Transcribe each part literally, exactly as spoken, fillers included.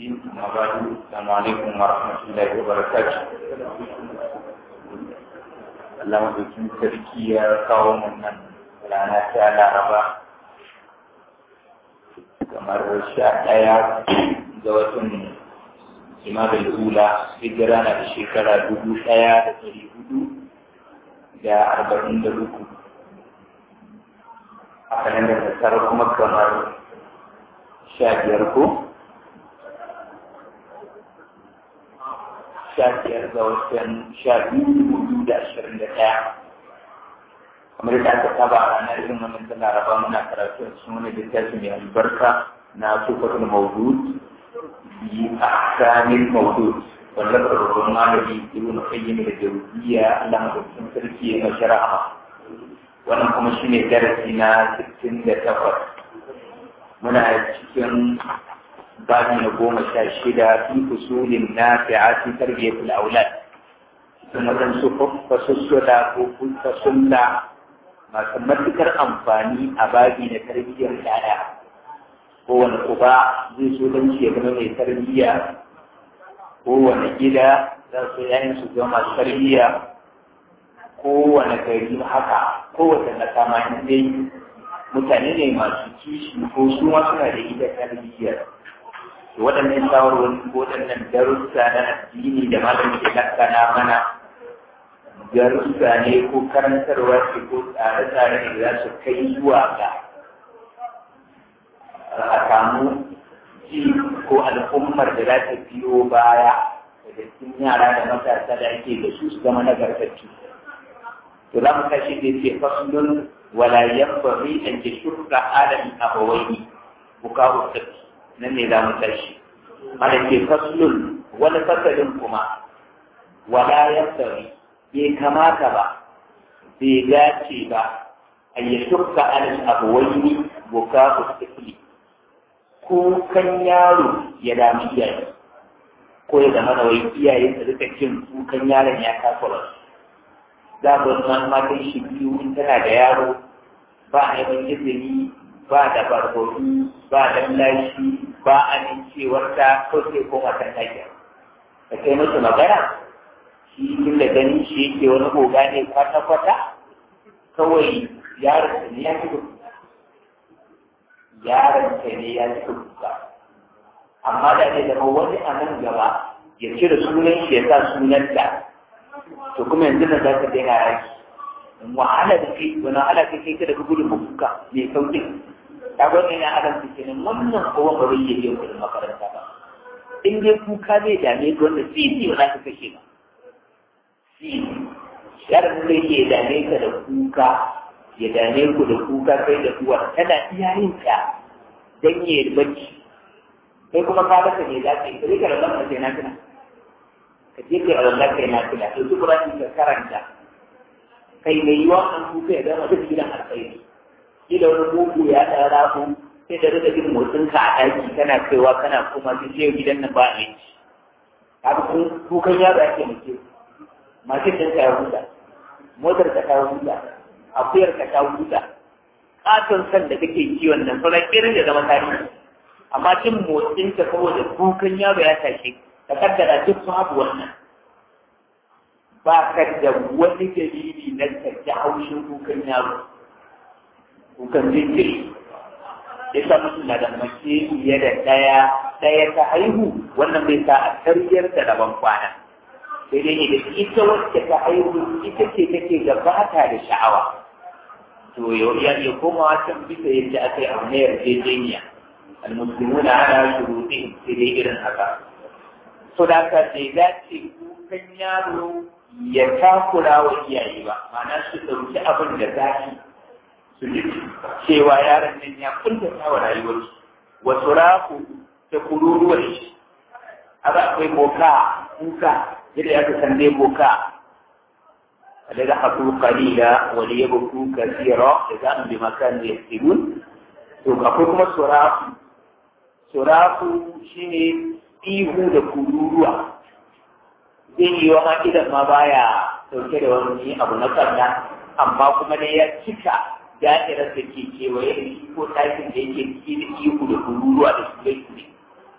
الدين أما بعد السلام عليكم ورحمة الله وبركاته. Allah maɗaukin sarki ya kawo nan rana ta Laraba kamar sha ɗaya ga watan Jimadal Ula, hijira na da shekara dubu ɗaya da ɗari hudu da arba'in da uku. A kanan da tattara kuma kamar sha biyar ko? Sha biyar ga watan sha biyu dubu da ashirin da ɗaya. Kamar da aka saba a ranar irin wannan ta Laraba muna karatu a cikin wani littafi mai albarka na Tufatul Mawdud bi ahkamil mawdud wanda babban malami Ibn Qayyim al-Jawziyya Allah madaukakin sarki ya mashi rahama. Wannan kuma shine darasi na sittin da takwas. Muna cikin babi na goma sha shida fi usulin nafi'a fi tarbiyatul aulad. Cikin waɗansu fasussuda ko fasunta masu matuƙar amfani a babi na tarbiyyar yaya. Kowane uba zai so don shi ya zama mai tarbiyya, kowane gida za su yayin su zama masu tarbiyya, kowane gari haka, kowace ƙasa ma dai mutane ne masu kishi ko su ma suna da ita tarbiyyar. Waɗannan shawarwari ko waɗannan darussa na addini da malamin ke lakkana mana darussa ne ko karantarwa ce ko tsare-tsare ne za su kai zuwa ga a samu ji ko al'ummar da za ta biyo baya daga cikin yara da matasa da ake da su su zama nagartattu. To za mu tashi da ce faslun wala yanbaghi an yashurra adam abawayni bukahu tafi nan ne za mu tashi. Mana ke faslun wani fasalin kuma wala yanbaghi bai kamata ba bai dace ba an yashurra adam abawayni bukahu tafi kukan yaro ya dami iyaye ko ya zama da wai iyaye su rika jin kukan yaron ya takura za ku wani matan shi biyu in tana da yaro ba a neman izini ba da barkoki ba da lashi ba amincewar ta ko sai ko matan take da kai musu magana shi tun da ganin shi yake wani goga ne kwata-kwata kawai yaron ne ya fi yaron ka ne ya ci kuka amma da ne zama wani a nan gaba ya cire sunan shi ya sa sunan ta to kuma yanzu na za ka daina raki wahala da kai wani wahala kai kai ka daga gudun kuka mai sauƙi ta gwani na adam su kenan wannan kowa ba zai yi kudin makaranta ba in dai kuka zai dame ka wanda sisi ba za ka kashe ba sisi yaron zai iya dame ka da kuka ya dame ku da kuka kai da uwar tana iya yin ta dan ya bacci kai kuma ka rasa ne za ka yi kai ka rasa sai na tuna ka je kai Allah kai na tuna to duk ran ka karanta kai mai yiwa an kuka ya zama duk gidan alkhairi kila wani bugu ya da rafu sai da rika jin motsin ka a daki kana kaiwa kana kuma sai je gidan nan ba ne ka kukan yaro ake muke mashin din ka ya huta motar ka ta huta akuyar ka ta huta katon san da kake kiwon nan sauran irin da zama tarihi amma cin motsin ka saboda kukan yaro ya tashe ka kaddara duk babu wannan ba ka da wani dalili na kaji haushin kukan yaro kukan jinkiri ya sa mutum na da mace fiye da ɗaya ɗaya ta haihu wannan bai sa a karyar da rabon kwana sai dai ne da ita wacce ta haihu ita ce take gabata da sha'awa to ya iya komawa can bisa yadda aka yi abu na yarjejeniya almuslimuna ala shuruɗin sai dai irin haka so da haka bai dace kukan yaro ya takura wa iyaye ba ma'ana su ɗauki abin da zafi su ji cewa yaron nan ya kuntata wa rayuwarsu wasu raku ta kururuwar shi haka akwai boka kuka yadda ya san dai boka daga haku qalila wa liyabku kathira da an bi makan yasibun to akwai kuma surafu surafu shine ihu da kururuwa zai yi wa idan ma baya dauke da wani abu na kanna amma kuma dai ya cika da'irar da ke kewaye da shi ko ɗakin da yake ciki da ihu da kururuwa da su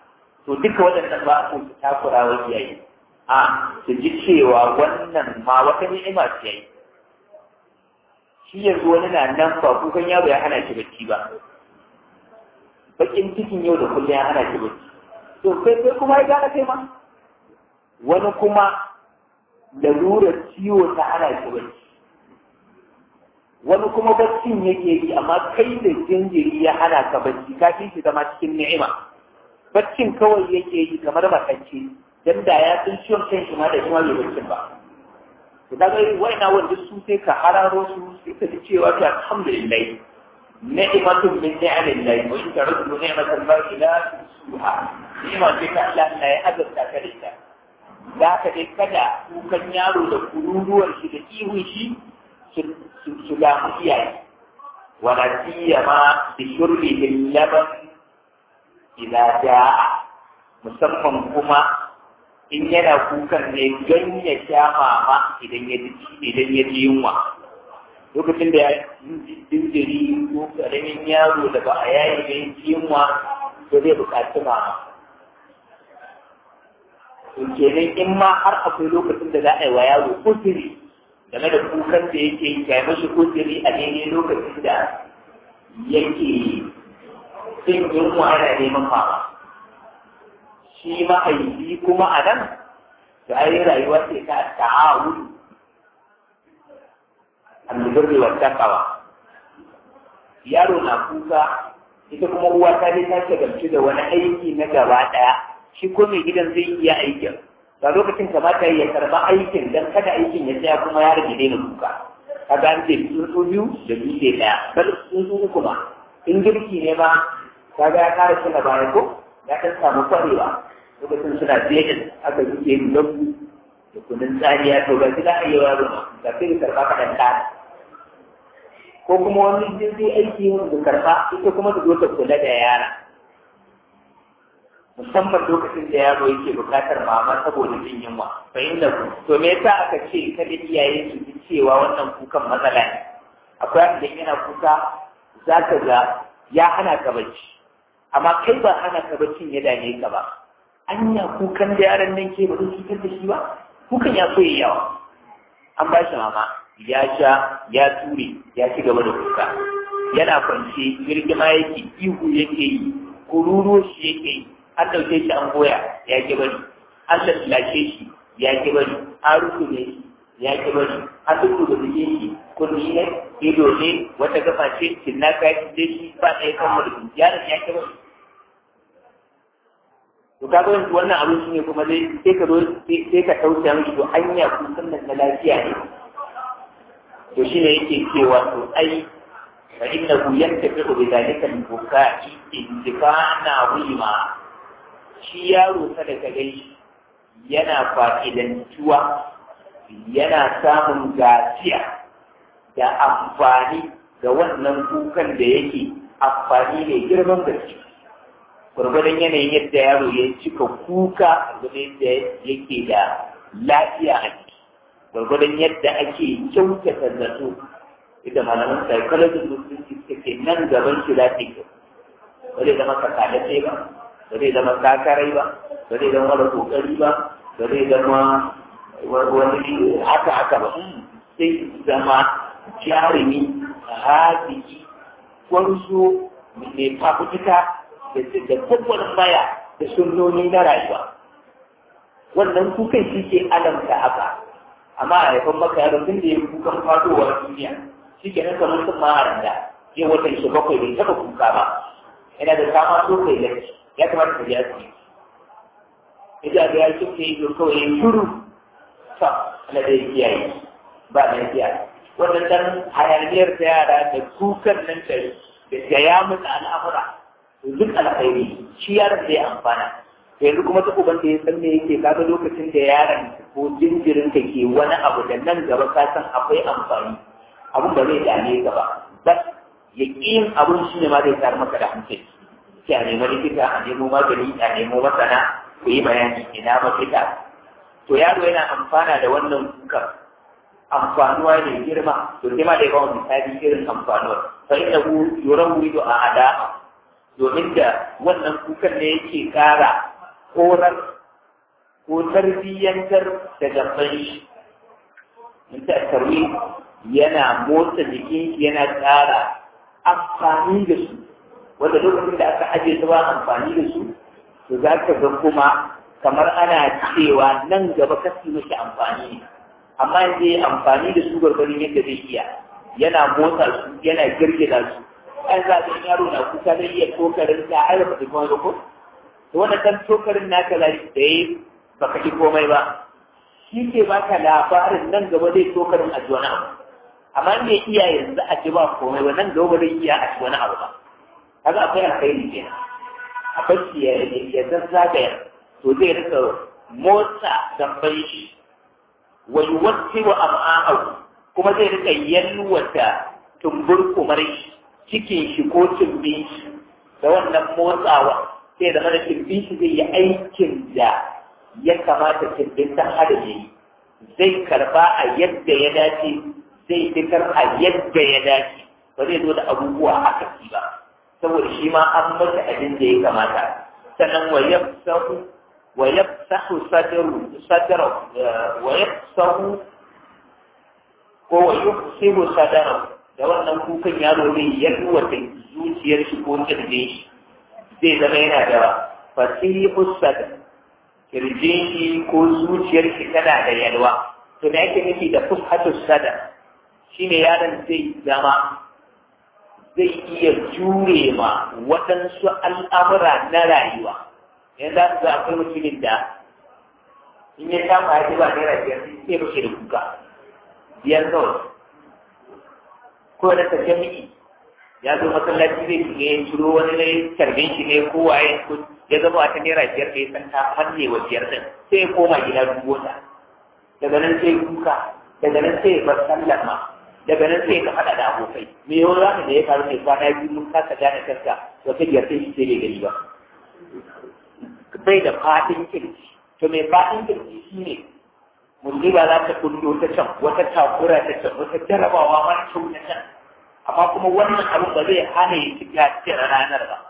to duka waɗannan ba a so su takura wa iyaye a su ji cewa wannan ma wata ni'ima ce yayi shi yanzu wani na nan ba kukan yaro ya hana shi bacci ba bakin cikin yau da kullum ya hana shi bacci to kai kai kuma ya gane kai ma wani kuma lalurar ciwo ta hana shi bacci wani kuma baccin yake yi amma kai da jinjiri ya hana ka bacci ka fi shi zama cikin ni'ima baccin kawai yake yi kamar matacce dan da ya san ciwon kan shi ma da shi ma bai baccin ba to kaga wa'ina wanda su sai ka hararo su sai ka ji cewa to alhamdulillah ni'matun min ni'amillahi wa in ta'uddu ni'matallahi la tuhsuha ni'ma ce ta Allah ne ya azurta ka da ita za ka dai kada kukan yaro da kururuwar shi da ihun shi su damu iyaye wala siyama bi shurbihi laban idza jaa musamman kuma in yana kukan ne don ya sha mama idan ya ji idan ya ji yunwa lokacin da ya jinjiri ko karamin yaro da ba a yayi da yin yunwa to zai buƙaci mama to kenan in ma har akwai lokacin da za a yi wa yaro kusuri game da kukan da yake yi kai mashi kusuri a daidai lokacin da yake jin yunwa yana neman mama shi ma'aiki kuma a nan da ayi rayuwa ce ta ta'awudu al-birri wa taqwa yaro na kuka ita kuma uwa ta dai ta shagaltu da wani aiki na gaba daya shi ko mai gidan zai iya aikin ba lokacin kamata ya karba aikin dan kada aikin ya tsaya kuma ya rage daina kuka kaga an ce tsuntsu biyu da dutse daya bal tsuntsu uku ma in girki ne ma kaga ya kara shi na baya ko ya kan samu kwarewa lokacin suna jejin aka yi ke lambu da kunun tsariya to ga shi za a yi wa roma da fi karɓa kaɗan ɗana ko kuma wani jin zai aiki yin da karɓa ita kuma ta zo ta kula da yara musamman lokacin da yaro yake buƙatar mama saboda jin yunwa fahimta ku to me yasa aka ce kada iyaye su ji cewa wannan kukan matsala ne akwai wanda yana kuka za ka ga ya hana ka bacci amma kai ba hana ka baccin ya dame ka ba anya kukan da yaran nan ke ba zai cutar da shi ba kukan ya so yawa an ba shi mama ya sha ya ture ya ci gaba da kuka yana kwance girgima yake ihu yake yi kururo shi yake yi an ɗauke shi an goya ya ki bari an lallace shi ya ki bari an rufe shi ya ki bari an duk da zuke shi kunni ne ido ne wata gaba ce cinnaka ya ci shi ba ɗaya kan mulkin yaron ya ki bari to ka ga wannan abin shi ne kuma dai sai ka zo sai ka tausaya mishi to hanya kusan nan na lafiya ne to shi ne yake cewa to ai fa innahu yantafi'u bi dhalika al-bukai intifa'na wima shi yaro kada ka gai yana fa'idantuwa yana samun gajiya da amfani ga wannan kukan da yake amfani ne girman gaske gwargwadon yanayin yadda yaro ya cika kuka gwargwadon yadda yake da lafiya a ciki gwargwadon yadda ake kyautata zato da malaman psychology musulunci suke nan gaban shi za ta kyau ba zai zama kakalace ba ba zai zama kakarai ba ba zai zama wani kokari ba ba zai zama wani haka haka ba sai zama jarumi haziki gwarzo mai fafutuka da babbar maya da sunnoni na rayuwa wannan kukan shi ke alamta haka amma a haifan maka yaron tun da ya kukan fadowar duniya shi ke nan kamar sun maharan da yin watan shi bakwai bai taɓa kuka ba yana da kama so kai lafi ya kamata ka biya su idan ga ya ce ke yi kawai ya shuru ta ana da kiyaye ba na kiyaye wannan dan hayaniyar ta yara da kukan nan da ya mutu al'amura duk alkhairi shi yaron da ya amfana yanzu kuma ta uban da ya san me yake kaga lokacin da yaron ko jinjirin ka ke wani abu da nan gaba ka san akwai amfani abun ba zai dame ka ba bas ya yin abun shi ne ma zai tsar maka da hankali sai a nemi likita a nemo magani a nemo masana ku yi bayani ina mafita to yaro yana amfana da wannan kukan amfanuwa ne girma to sai ma da ya bawa misali irin amfanuwa fa innahu yurawidu a ada domin da wannan kukan ne yake kara horar ko tarbiyyantar da gaban shi mun ta tarwi yana motsa jikin shi yana tsara amfani da su wanda lokacin da aka ajiye su ba amfani da su to za ka ga kuma kamar ana cewa nan gaba kasi mashi amfani amma yanzu ya amfani da su gwargwadon yadda zai iya yana motsa su yana girgiza su an za ka yaro na kuka zai iya tokarin ta ai ba kuma ba ko to wannan dan tokarin naka da yayi baka ji komai ba shi ke baka labarin nan gaba zai tokarin a ji wani abu amma in bai iya yanzu a ji ba komai ba nan gaba zai iya a ji wani abu ba kaga akwai alkhairi kenan akwai shi ya ya zazzagaya to zai rika motsa tambayi shi wa yuwattiru am'a'ahu kuma zai rika yalwata tumbur kumar cikin shi ko tumbin shi da wannan motsawa sai da mana tumbin shi zai yi aikin da ya kamata tumbin ta hada ne zai karba a yadda ya dace zai fitar a yadda ya dace ba zai zo da abubuwa haka ba saboda shi ma an masa abin da ya kamata sannan wa yafsahu wa yafsahu sadru sadru wa yafsahu ko wa yusibu sadru da wannan kukan yaro zai yalwata zuciyar shi ko kirjin shi zai zama yana da fasihu sadr kirjin shi ko zuciyar shi tana da yalwa to da yake nufi da fushatu sadr shine yaron zai zama zai iya jure ma waɗansu al'amura na rayuwa yanzu za su za akwai mutumin da in ya kama ya ba naira biyar sai rushe da kuka biyar kawai ko da tafiya miki ya zo masallaci zai shiga ya ciro wani ne karbin shi ne ko waye ko ya zama wata naira biyar da ya san ta fanne wa biyar din sai ya koma gida dubo ta daga nan sai kuka daga nan sai ya bar sallar ma daga nan sai ka faɗa da abokai me yau za ka da ya faru mai kwana biyu mun kasa gane kanka wata biyar sai shi sai bai gani ba bai da faɗin kirki to mai faɗin kirki shi ne musiba za ta kullo ta can wata takura ta can wata jarabawa mara kyau ta can amma kuma wannan abu ba zai hana ya shiga cikin ranar ba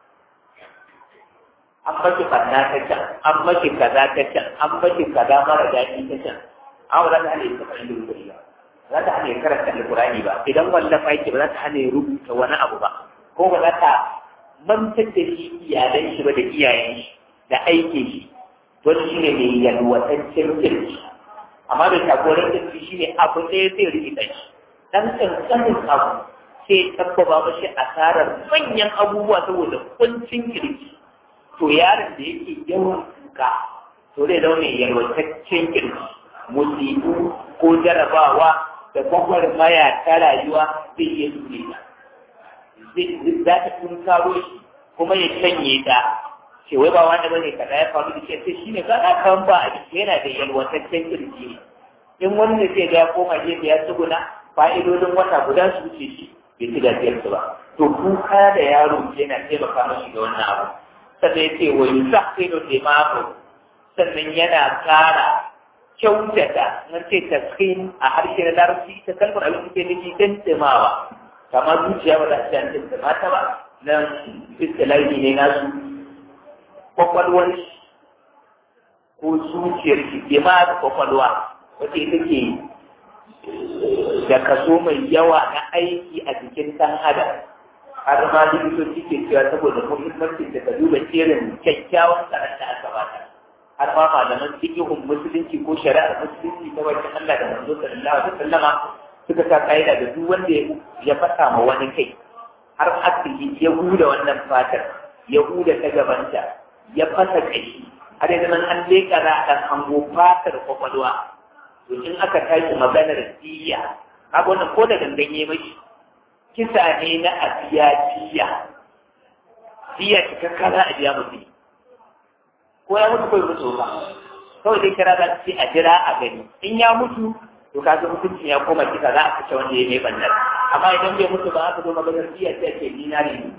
an maki fanna ta can an maki kaza ta can an maki kaza mara daɗi ta can an ba za ta hana ya taɓa yin rubari ba za ta hana ya karanta alƙur'ani ba idan wallafa yake ba za ta hana ya rubuta wani abu ba ko ba za ta mantar da shi iyalan shi ba da iyayen shi da aikin shi wani shi ne mai yalwataccen kirki amma mai tagoran kirki shi ne abu ɗaya zai rikita shi dan kankanin abu sai tabbaba mashi asarar manyan abubuwa saboda kuncin kirki to yaron da yake yawan kuka to zai zaune yalwataccen kirki musibu ko jarabawa da gwagwarmaya ta rayuwa zai iya dole ta za ta tun karo shi kuma ya canye ta ce wai ba wanda bane kaza ya faru da shi sai shine kaza kan ba a jiki yana da yalwataccen kirji in wani ne sai ga ya koma gefe ya tsuguna fa'idodin wata guda su wuce shi bai ci gajiyar su ba to kuka da yaro yana taimaka mashi ga wannan abu sannan ya ce wa yusahhilu limahu sannan yana kara kyautata nan ce taskin a harshe na larabci ta kalmar abin da ke nufi tantimawa kamar zuciya ba za ta tantima ta ba nan istilahi ne nasu kwakwalwar ko zuciyar shi ke ma da kwakwalwa wacce ita ke da kaso mai yawa na aiki a jikin ɗan adam har ma likitoci ke cewa saboda muhimmancin da ka duba irin kyakkyawan tsaron da aka bata har ma malaman fikihun musulunci ko shari'ar musulunci ta wajen Allah da manzo sallallahu alaihi wasallama suka sa kaida da duk wanda ya fasa ma wani kai har asiri ya huda wannan fatar ya huda ta gabanta ya fasa kashi har yanzu nan an leka za a ɗan hango fatar kwakwalwa to in aka tashi maganar diya kaga wannan ko da ganganye mashi kisa ne na abiya diya diya cikakka za a biya mutum ko ya mutu kawai mutu ba kawai dai kira za su ce a jira a gani in ya mutu to kaga hukuncin ya koma kisa za a kashe wanda ya mai bannar amma idan bai mutu ba aka zo maganar diya sai ake dinari ne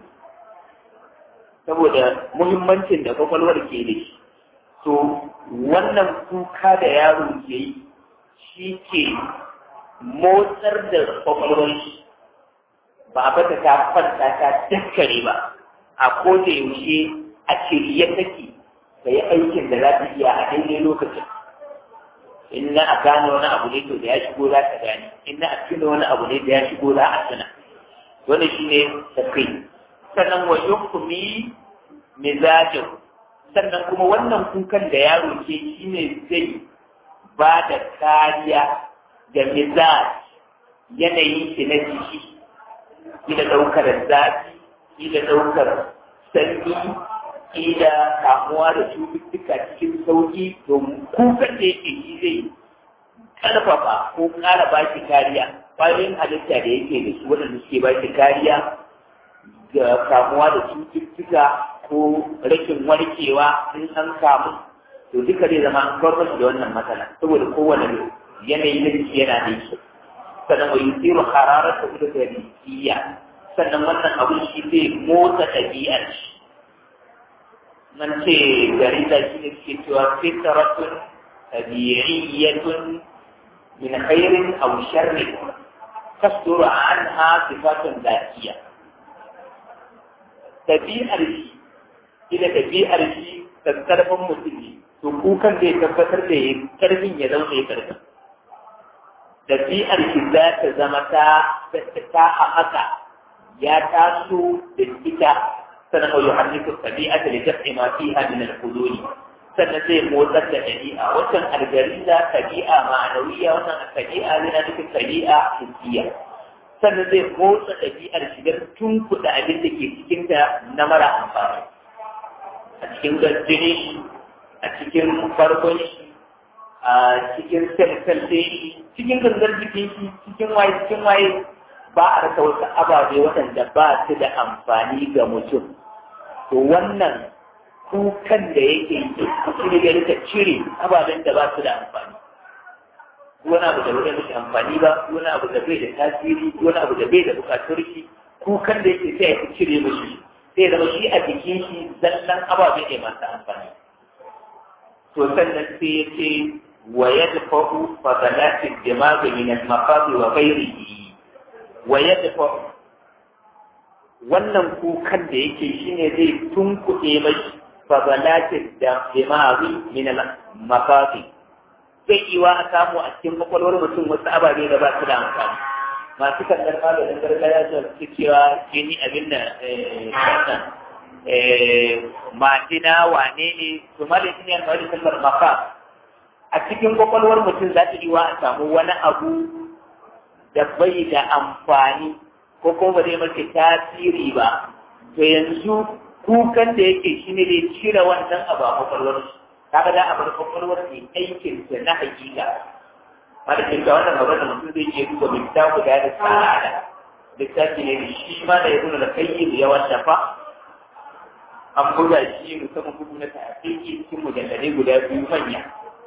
saboda muhimmancin da kwakwalwar ke da shi to wannan kuka da yaro ke yi shi ke motsar da kwakwalwar shi ba a bata ta kwanta ta daskare ba a koda yaushe a shirye take ka yi aikin da za ta iya a daidai lokacin. In na a gane wani abu ne to da ya shigo za ta gane, in na a tuna wani abu ne da ya shigo za a tuna. Wani shi ne tafi. Sannan wa yukumi mizajin. Sannan kuma wannan kukan da yaro ke shi ne zai ba da kariya ga mizaj yanayin shi na jiki, ila ɗaukar zafi, ila ɗaukar sanyi, ila kamuwa da cututtuka cikin sauƙi domin kukan da yake yi zai ƙarfafa ko ƙara ba shi kariya. Ƙwayoyin halitta da yake da su waɗanda suke ba shi kariya ga kamuwa da cututtuka ko rashin warkewa in an kamu, to duka zai zama an kawar da wannan matsala saboda kowane yanayi na jiki yana da shi. Sannan wa yusiru hararata da tarihiyya, sannan wannan abun shi zai motsa ɗabi'ar shi. Nan ce jarida shi ne suke cewa fitaratun tabi'iyyatun min khairin aw sharrin tasduru anha sifatun da'iyya. Ɗabi'ar shi ila ɗabi'ar shi karfin mutum ne, to kukan zai tabbatar da ya karfin ya zama ya karfin. Ɗabi'ar shi za ta zama ta ta haɓaka ya taso da ita, sannan wa yuharriku tabi'ata li daf'i ma fiha min al-hudud, sannan zai motsar da ɗabi'a. Wannan algariza tabi'a ma'anawiya, wannan tabi'a ne na cikin tabi'a hissiya. Sannan zai motsa ɗabi'ar shi don tunkuɗa abin da ke cikinta na mara amfani. A cikin gajjini shi, a cikin farkon shi, a cikin sel-sel shi, cikin gangar jikin shi, cikin waye cikin waye ba a rasa wasu ababe waɗanda ba su da amfani ga mutum. To wannan kukan da yake yi shi ne da rika cire ababen da ba su da amfani. Wani abu da bai mishi amfani ba, wani abu da bai da tasiri, wani abu da bai da bukatar shi, kukan da yake sai ya cire mishi, sai zama shi a jikin shi zallan ababe ne masu amfani. To sannan sai ya ce wa yadfa'u fadalatin dimaghi min al-maqami wa ghayrihi. Wa yadfa'u, wannan kukan da yake shine zai tunkuɗe mashi fadalatin dimaghi min al-maqami. Zai iwa a samu a cikin kwakwalwar mutum wasu ababe da ba su da amfani. Masu kallon maganin gargajiya da su cewa jini abin da majina wane ne, su malin shi ne a kawai sallar maka. A cikin kwakwalwar mutum za ta iwa a samu wani abu da bai da amfani ko kuma ba zai mace tasiri ba. To yanzu kukan da yake shi ne zai cire wannan abu a kwakwalwar shi. Kaga da abu da kwakwalwar ke aikin ta na hakika. Wanda ke ga wannan magana mutum zai je duba littafi guda da tsada. Littafi ne shi ma da ya nuna da kayyim ya wasafa. An buga shi musamman bugu na tafiye cikin mujalladai guda biyu manya.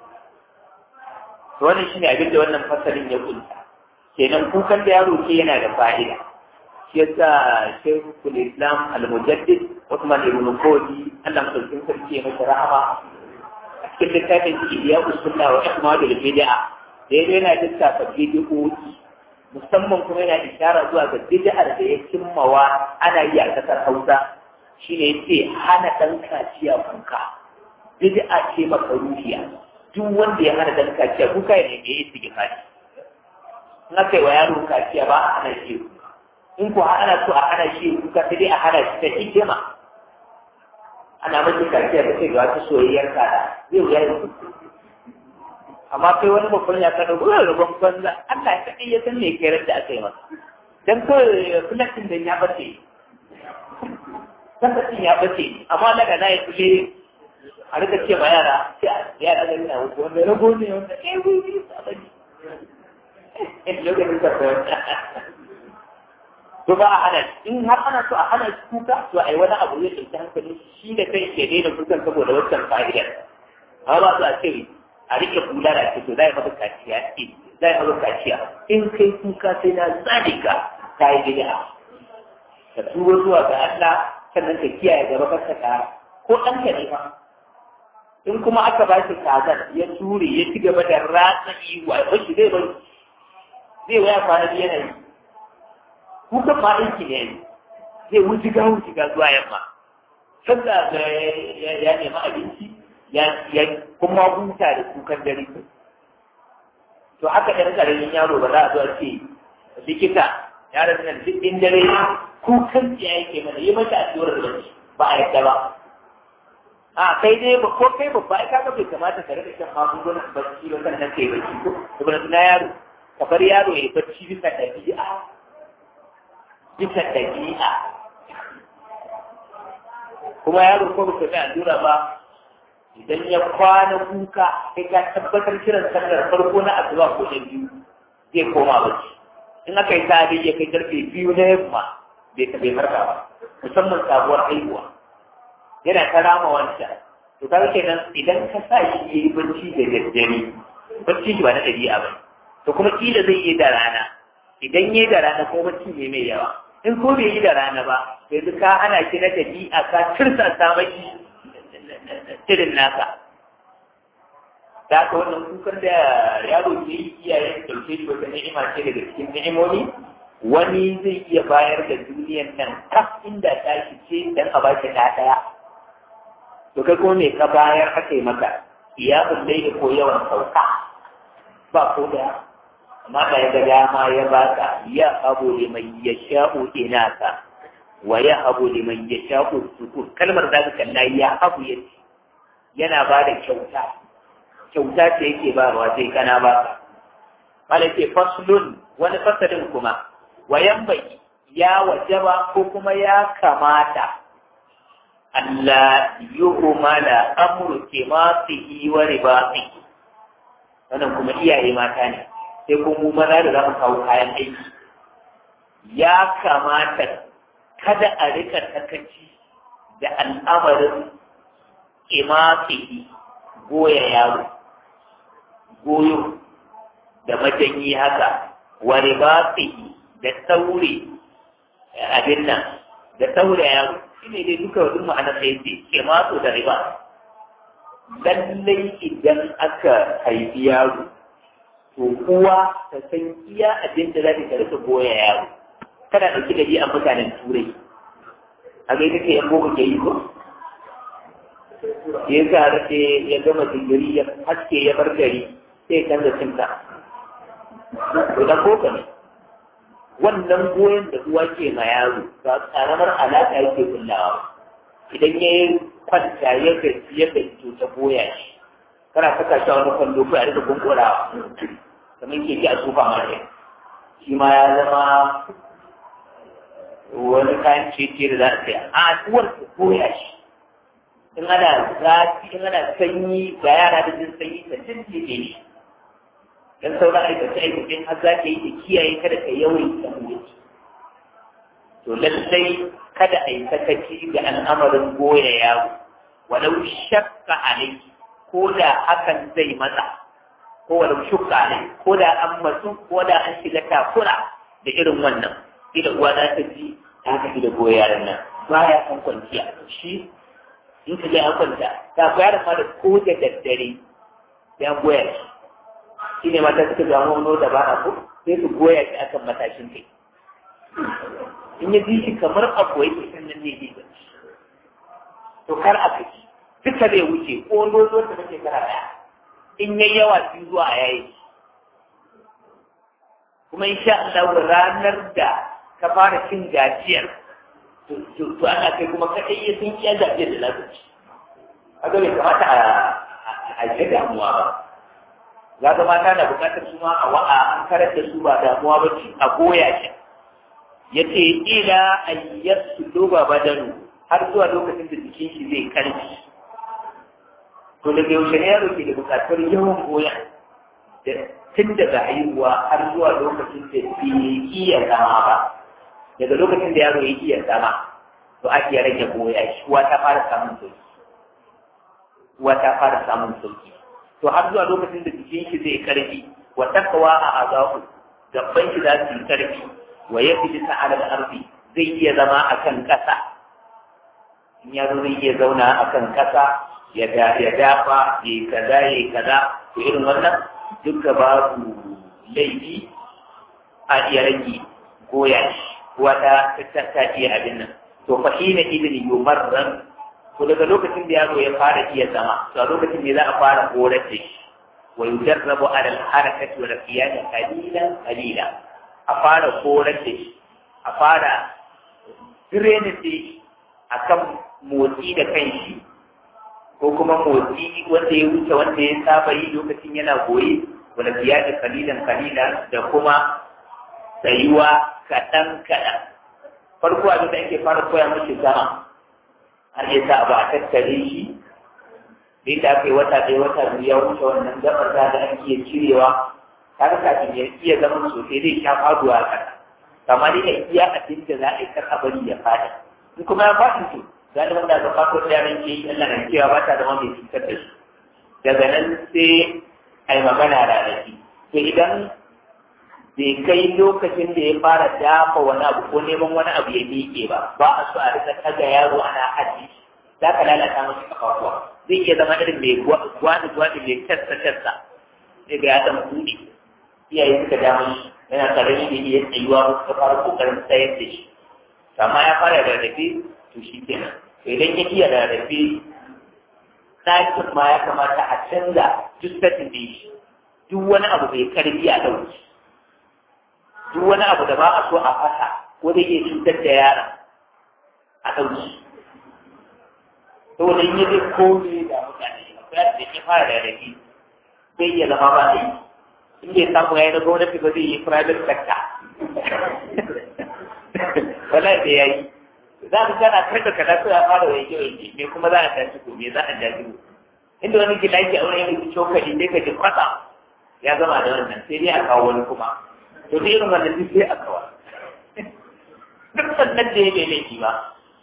To wannan shine abin da wannan fasalin ya kunta. Kenan kukan da yaro ke yana da fa'ida. Shi yasa Sheikhul Islam Al-Mujaddid Uthman ibn Fodi, Allah madaukakin sarki ya masa rahama, cikin littafin iya usulla wa ihmadul bid'a da yayin yana littafa bid'o'i, musamman kuma yana ishara zuwa ga bid'ar da ya cimmawa ana yi a kasar Hausa, shine yace hana dan kaciya kuka. Bid'a ce makaruhiya, duk wanda ya hana dan kaciya kuka ya nemi istighfari. In aka yi wa yaro kaciya ba a hana shi kuka, in ko ana so a hana shi kuka sai dai a hana shi ta hikima. Ana mace kaciya da ce ga wata soyayyar kada zai wuya yi kuka. Amma kai wani babban ya kada gudu da babban za Allah ta iya san me kai da aka yi masa. Dan kawai fulatin da ya bace. Tabbacin ya bace, amma daga na ya kule a rika ce ma yara sai yara ga ina wanda rago ne wanda eh wuri sabani. Eh lokacin da to ba a hana in har ana so a hana shi kuka to ai wani abu zai ɗauki hankali shi da kai ke daina kukan saboda wancan fa'idar. Amma ba su a ce a rike kula da ce to zai maka kaciya ce zai maka kaciya in kai kuka sai na zane ka ta yi bid'a. Ka turo zuwa ga Allah sannan ka kiyaye gaba ka saka ko ɗan ka ne fa. In kuma aka ba shi kazar ya ture ya ci gaba da ratsa iwa ya bashi zai bari zai waya kwana biyu yana yi. Kukan ma aiki ne zai wuce ga wuce ga zuwa yamma. Sanda ya nemi abinci ya ya kuma huta da kukan dare to haka ɗan ƙaramin yaro ba za a zo a ce likita yaron nan duk in dare kukan ya yake mana yi mata addu'ar da ba a yadda ba a kai dai ba ko kai babba ai kaga bai kamata ka rika shan magungunan bacci ba sannan kai bacci ko kuma na yaro ka bar yaro ya bacci bisa ɗabi'a bisa ɗabi'a kuma yaro ko ba ka allura ba idan ya kwana kuka kai ka tabbatar kiran sallar farko na asuba ko na biyu zai koma bacci in aka yi tare ya kai karfe biyu na yamma bai ka bai farka ba musamman sabuwar haihuwa yana ta rama wancan to kaga kenan idan ka sa shi yayi bacci da daddare bacci ba na ɗabi'a ba to kuma kila zai yi da rana idan yayi da rana ko bacci ne mai yawa in ko bai yi da rana ba sai duka ana ki na ɗabi'a ka tirsa ta maki tirin naka da ka wannan kukan da yaro ke yi iyayen dauke shi wata ni'ima ce daga cikin ni'imomi wani zai iya bayar da duniyan nan kaf inda ta shi ce dan a baki ta daya to kai kuma me ka bayar aka yi maka iyabun dai ko yawan sauka ba ko da amma da ya ga dama ya baka ya abu liman yasha'u inaka wa ya abu liman yasha'u sukur kalmar da ka kalla ya abu yace yana ba da kyauta kyauta ce yake ba wa sai kana baka malaka faslun wani fasalin kuma wayan bai ya wajaba ko kuma ya kamata Allah yu'mala amru kimasihi wa ribatihi wannan kuma iyaye mata ne sai kuma mu maza da za mu kawo kayan aiki ya kamata kada a rika takaci da al'amarin kimasihi goya yaro goyo da majanyi haka wa ribatihi da taure abin nan da taure yaro shi ne dai duka wadun ma'ana sai ce ke maso da riba lallai idan aka haifi yaro to uwa ta san iya abin da za ta rika goya yaro kada ɗauki da a mutanen turai a gaida ke yan boko ke yi ko ya sa rake ya gama digiri ya haske ya bar gari sai ya canza cinta to dan boko ne wannan goyon da uwa ke ma yaro ba karamar alaƙa yake kullawa idan ya yi kwanta ya gaji ya gaji to ta goya shi kana saka shi a wani kwallo ko a rika kunkurawa kamar ke ji a tsufa mara shi ma ya zama wani kayan cece da za a saya a uwar ta goya shi in ana zafi in ana sanyi ga yara da jin sanyi ta jinjine shi dan sauran aikace aikace har za ka yi da kiyaye kada ka yawan samuwa to lallai kada a yi sakaci da al'amarin goya yaro walau shakka alai ko da hakan zai matsa ko walau shukka alai ko da an matsu ko da an shiga takura da irin wannan ila uwa za ta ji ta tafi da goya yaron nan ba ya san kwanciya shi in ka je an kwanta ta koyar ma da ko da daddare ya goya shi shi ne mata suka samu wani da ba a ko sai su goya shi akan matashin kai in ya ji shi kamar abu yake sannan ne ke bacci to kar a kaci duka zai wuce ko nono ta nake kara daya in yayi yawa biyu zuwa a yayi kuma insha Allah ranar da ka fara cin gajiyar to to ana kai kuma kadai ya sun iya gajiyar da lafiya kaga bai kamata a a ji damuwa ba za ka mata da bukatar su ma a wa'a an karar da su ba damuwa ba ce a goya shi ya ce ila ayyar su doba badanu har zuwa lokacin da jikin shi zai karfi to daga yaushe ne yaro ke da bukatar yawan goya tun daga haihuwa har zuwa lokacin da bai iya zama ba daga lokacin da yaro ya iya zama to ake rage goya shi uwa ta fara samun sauki uwa ta fara samun sauki to har zuwa lokacin da jikin shi zai karfi wa takawa a azafu gaban shi za su yi karfi wa ya fi ta ala da arzi zai iya zama a kan ƙasa in ya zo zai iya zauna a kan ƙasa ya dafa ya yi kaza ya yi kaza to irin wannan duka babu laifi a iya rage goya shi wata ta iya abin nan to fa shi ne idin yumarran to daga lokacin da yaro ya fara iya zama to a lokacin ne za a fara horar da shi wa yujarrabu ala al-harakati wal qiyam qalilan qalila a fara horar da shi a fara training da shi akan motsi da kanshi ko kuma motsi wanda ya wuce wanda ya saba yi lokacin yana goyi wal qiyam qalilan qalila da kuma tsayuwa kaɗan kaɗan farko abin da ake fara koya mashi zama har ya sa ba a tattare shi bai ta kai wata ɗaya wata biyu ya wuce wannan gabar da da ake iya cirewa har kafin ya iya zama sosai zai sha faduwa a ƙasa kamar dai da iya abin da za a yi kar a bari ya fada in kuma ya faɗi to galibin da aka fato da yaran ke yi Allah na cewa ba ta zama mai cutar da su daga nan sai a yi magana rarraki to idan bai kai lokacin da ya fara dafa wani abu ko neman wani abu ya miƙe ba ba a so a rika taga yaro ana haji za ka lalata masa kafafuwa zai iya zama irin mai gwani gwani mai tassa tassa zai ga ya dan buɗe iyaye suka dama shi yana karami da iya tsayuwa suka fara kokarin tsayar da shi amma ya fara da rarrafe to shi kenan to idan ya iya rarrafe ɗakin ma ya kamata a canza duk satin da shi duk wani abu bai karfi a ɗauki duk wani abu da ba a so a fasa ko da ke cutar da yaron a ɗauki saboda yi zai kome da mutane akwai yadda da ke fara da rarrafe zai iya zama ba da yi in bai samu ya yi na gwamnati ba zai yi private sector wala da ya yi za mu gana kai da kada su ya fara wa yake wanke me kuma za a tashi ko me za a jaji ko inda wani gida yake aure ya yi cokali dai ka ji kwata ya gama da wannan sai dai a kawo wani kuma to da irin wannan duk sai a kawo duk sannan da ya bai laifi ba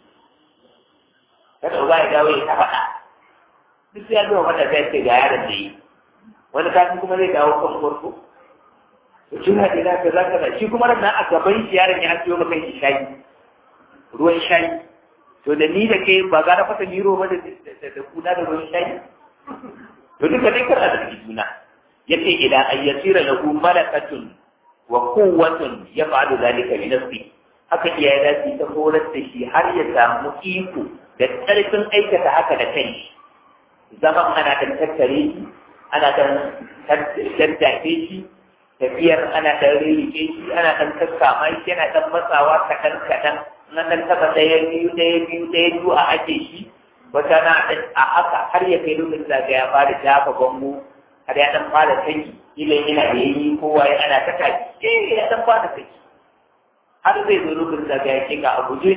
kada ba ya dawo ya ta faɗa duk sai ya gama mata sai ce ga yaron da yi wani kafin kuma zai dawo kan farko to juna da za ka za ka shi kuma ran a gaban shi yaron ya siyo maka shi shayi ruwan shayi to da ni da kai ba ga na fata miro ba da da kuna da ruwan shayi to duka dai kana da juna yace ila ayyasira lahu malakatun wa quwwatun yaf'alu dhalika bi nafsi haka iyaye da su ta horar da shi har ya samu iko da ƙarfin aikata haka da kai zaman ana kan tattare shi ana kan tattafe shi tafiyar ana kan ririke shi ana kan kakkama shi yana kan matsawa kaɗan kaɗan na kan taɓa ɗaya biyu ɗaya biyu ɗaya biyu a ake shi wata na a haka har ya kai lokacin da ya fara dafa bango har ya ɗan fara saki ila yana da yayi kowa ya ana ta taki eh ya ɗan fara saki har zai zo lokacin da ya ke ga a guje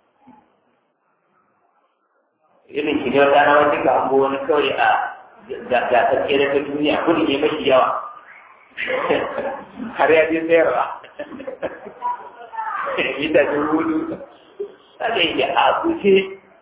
irin shi ne wata na wani ga ango wani kawai a gasar kere ta duniya gudun ya mashi yawa har ya je sayarwa ita ta hudu sada yake a guje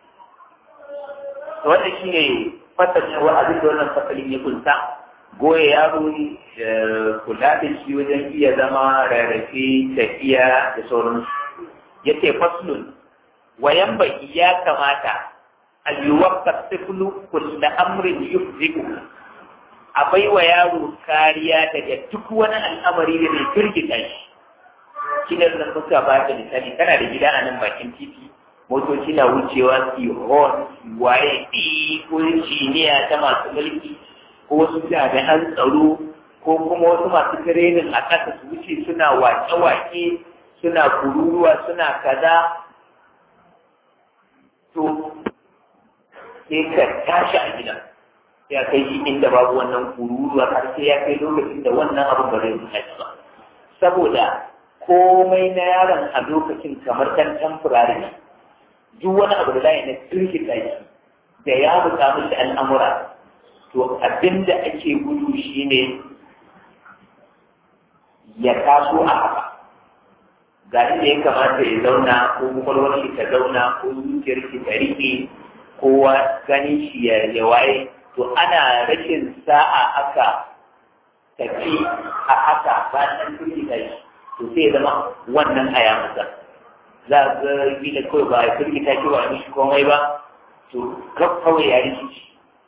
wanda shi ne fasashen wa abin da wannan fasalin ya kunsa goya yaro kula da shi wajen iya zama rarrafe tafiya da sauransu ya ce faslun wayan baki ya kamata ayyuwar tiflu kulla amrin yufziku a bai wa yaro kariya daga duk wani al'amari da zai firgita shi shi ne zan kuka ba da misali kana da gida a nan bakin titi motoci na wucewa su hon waye ɗi ko jiniya ta masu mulki ko wasu jami'an tsaro ko kuma wasu masu tirenin a ƙasa su wuce suna wake-wake suna kururuwa suna kaza to sai ka tashi a gidan ya kai shi inda babu wannan kururuwa har sai ya kai lokacin da wannan abin ba zai tashi ba saboda komai na yaron a lokacin kamar kan temporary ne duk wani abu da zai na kirkita shi da ya buƙa mishi al'amura to abin da ake gudu shine ya taso a haka ga inda ya kamata ya zauna ko kwakwalwar shi ta zauna ko zuciyar shi ta riƙe kowa ganin shi ya waye to ana rashin sa'a aka tafi a haka ba nan firgita shi to sai zama wannan aya masa za a ga gida kawai ba ya firgita shi ba mishi komai ba to kawai ya rishi shi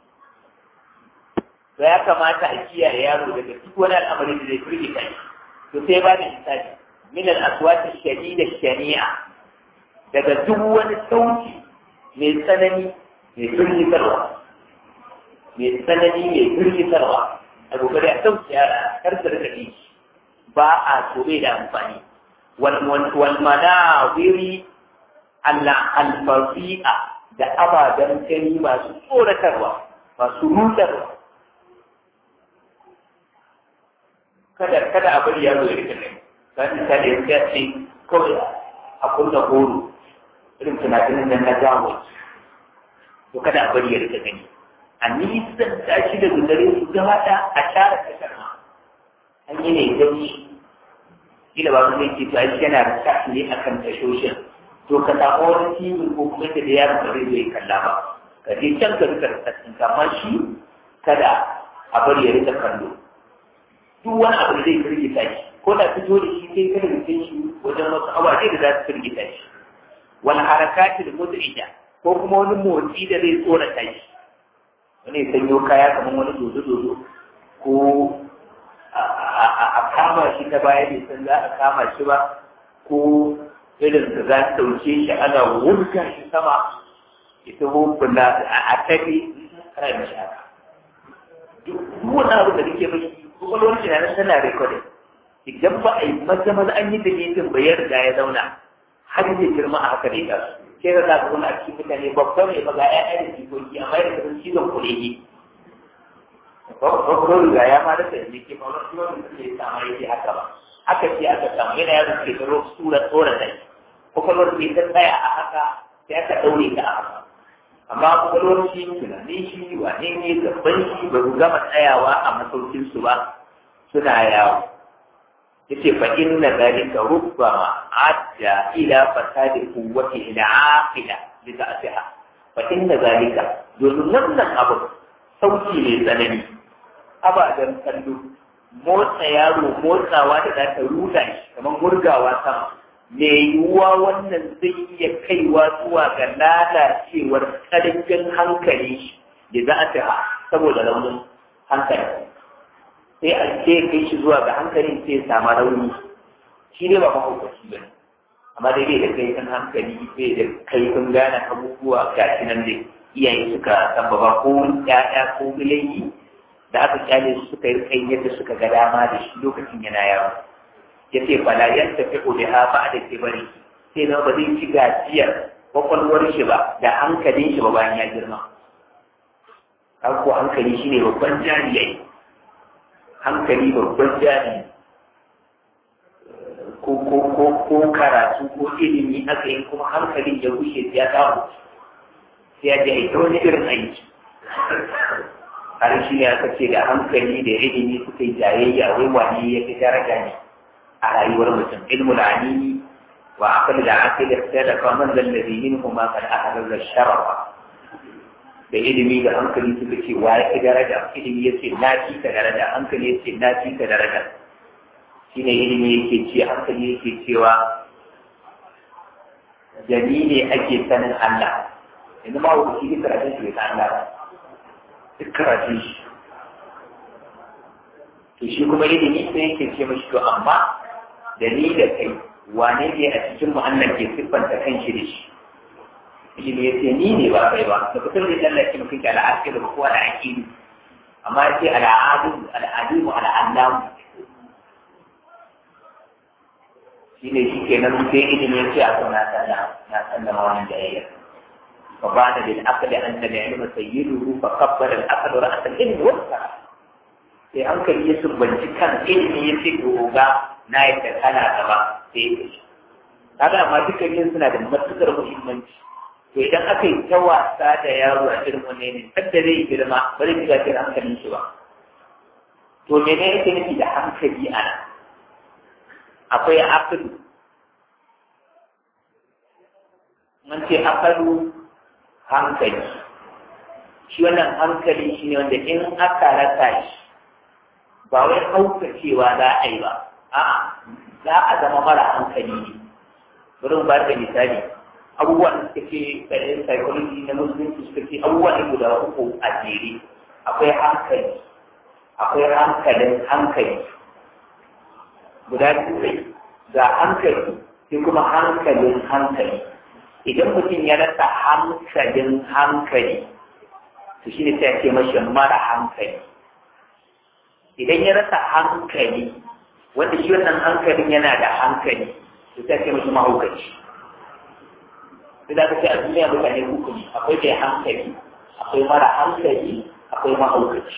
to ya kamata a kiyaye yaro daga duk wani al'amari da zai firgita shi to sai ba da misali min al-aswati shadida shani'a daga duk wani sauti mai tsanani mai firgitarwa mai tsanani mai firgitarwa a gobe a sauke yara kar da rika ba a sobe da amfani wal manawiri Allah alfafi'a da ababen gani masu tsoratarwa masu rutarwa kada kada a bari yaro ya rika gani kan misali ya ce kawai a kunna horo irin tunanin nan na jawo to kada a bari ya rika gani a nisan tashi da gudare su gaba da a share tashar ma an yi ne gani kila ba su zai ce to ai yana da ne akan tashoshin to ka samu wani timin ko kuma da yaron ba zai zai kalla ba ka je can ka rika rikatsin kamar shi kada a bari ya rika kallo duk wani abu da zai firgita shi ko da fito da shi sai kada mutum shi wajen wasu ababe da za su firgita shi wani harakatin mutrija ko kuma wani motsi da zai tsorata shi wani ya sanyo kaya kamar wani dodo-dodo ko a kama shi ta baya bai san za a kama shi ba ko irin da za ta dauke shi ana wurga shi sama ita hukuna a tafi ana da shi haka duk wani abu da nake mai kwakwalwar shi na tana rekodin idan ba a yi maza maza an yi dalilin bayar da ya zauna har zai girma a haka ne ka sai ka zaɓi wani a cikin mutane babban mai maga ya'ya da jikoki amma yana da cizon kurege babban riga ya ma rasa yanzu ke ba wani ciwon da suke sama yake haka ba haka ce aka samu yana yaro ke karo sura tsoron da shi kwakwalwar bai ta tsaya a haka sai aka ɗaure ta a haka amma kwakwalwar shi tunanin shi wane ne gaban shi ba su gama tsayawa a masaukinsu ba suna yawo yace fa inna dhalika rubbama adda ila fasadi quwwati ila aqila li ta'siha fa inna dhalika domin wannan abu sauki ne tsanani abadan kallo motsa yaro motsawa da za ta ruda shi kamar gurgawa sama me yiwuwa wannan zai iya kaiwa zuwa ga lalacewar ƙarfin hankali da za a ta saboda raunin hankali sai a ce kai shi zuwa ga hankalin sai ya samu rauni shi ne ba mahaukaci ba amma dai bai da kaifin hankali bai da kaifin gane abubuwa ga shi nan dai iyaye suka sababa ko ƴaƴa ko bilayi da aka kyale su suka yi kai yadda suka ga dama da shi lokacin yana yawo ya ce fala yan tafi uliha ba da ke bari sai na ba zai ci gajiyar kwakwalwar shi ba da hankalin shi ba bayan ya girma ko hankali shi ne babban jariyai hankali babban jari ko ko ko ko karatu ko ilimi aka yi kuma hankalin ya rushe ya dawo sai ya je ita wani irin aiki har shi ne aka ce da hankali da ilimi suka yi jayayya wai wani ya fi daraja ne a rayuwar mutum ilmul anini wa aqal da aqil da kaman zallazi minhum ma qad ahalla sharafa da ilimi da hankali suka ce wa ya fi daraja ilimi ya ce na fi ka daraja hankali ya ce na fi ka daraja shi ne ilimi yake ce hankali yake cewa jami ne ake sanin Allah yanzu ma wa shi duk karatun shi bai san Allah duk karatun shi to shi kuma ilimi sai yake ce mashi to amma da ni da kai wane ne a cikin mu Allah ke siffanta kan shi da shi ilimi ya ce ni ne ba kai ba da kusan da Allah ke mutunta al'adu da kowa da aƙidi amma ya ce al'adu al'adu al'adamu shi ne shi ke nan sai ilimi ya ce a kan na sanna na sanna ma wannan jayayya fa ba da bil aqli an da ilmi sayyiduhu fa kabbara al aqli ra'sa al ilmi wa sai hankali ya subbanci kan ilimi ya ce ga na yadda kana gaba sai ya ce kaga amma dukkan suna da matukar muhimmanci to idan aka yi ta wasa da yaro a irin wanne ne kadda zai girma ba zai shiga cikin hankalin shi ba to mene yake nufi da hankali a nan akwai akalu mun ce akalu hankali shi wannan hankali shi ne wanda in aka rasa shi ba wai haukacewa za a yi ba a'a za a zama mara hankali ne bari mu ba da misali abubuwan da suka ce tsarin psychology na musulunci suka ce abubuwan da guda uku a jere akwai hankali akwai hankalin hankali guda biyu ga hankali sai kuma hankalin hankali idan mutum ya rasa hankalin hankali to shi ne sai ce mashi mara hankali. Idan ya rasa hankali wanda shi wannan hankalin yana da hankali to sai ce mashi mahaukaci. Sai da ka ce a duniya mutane uku ne, akwai mai hankali, akwai mara hankali, akwai mahaukaci.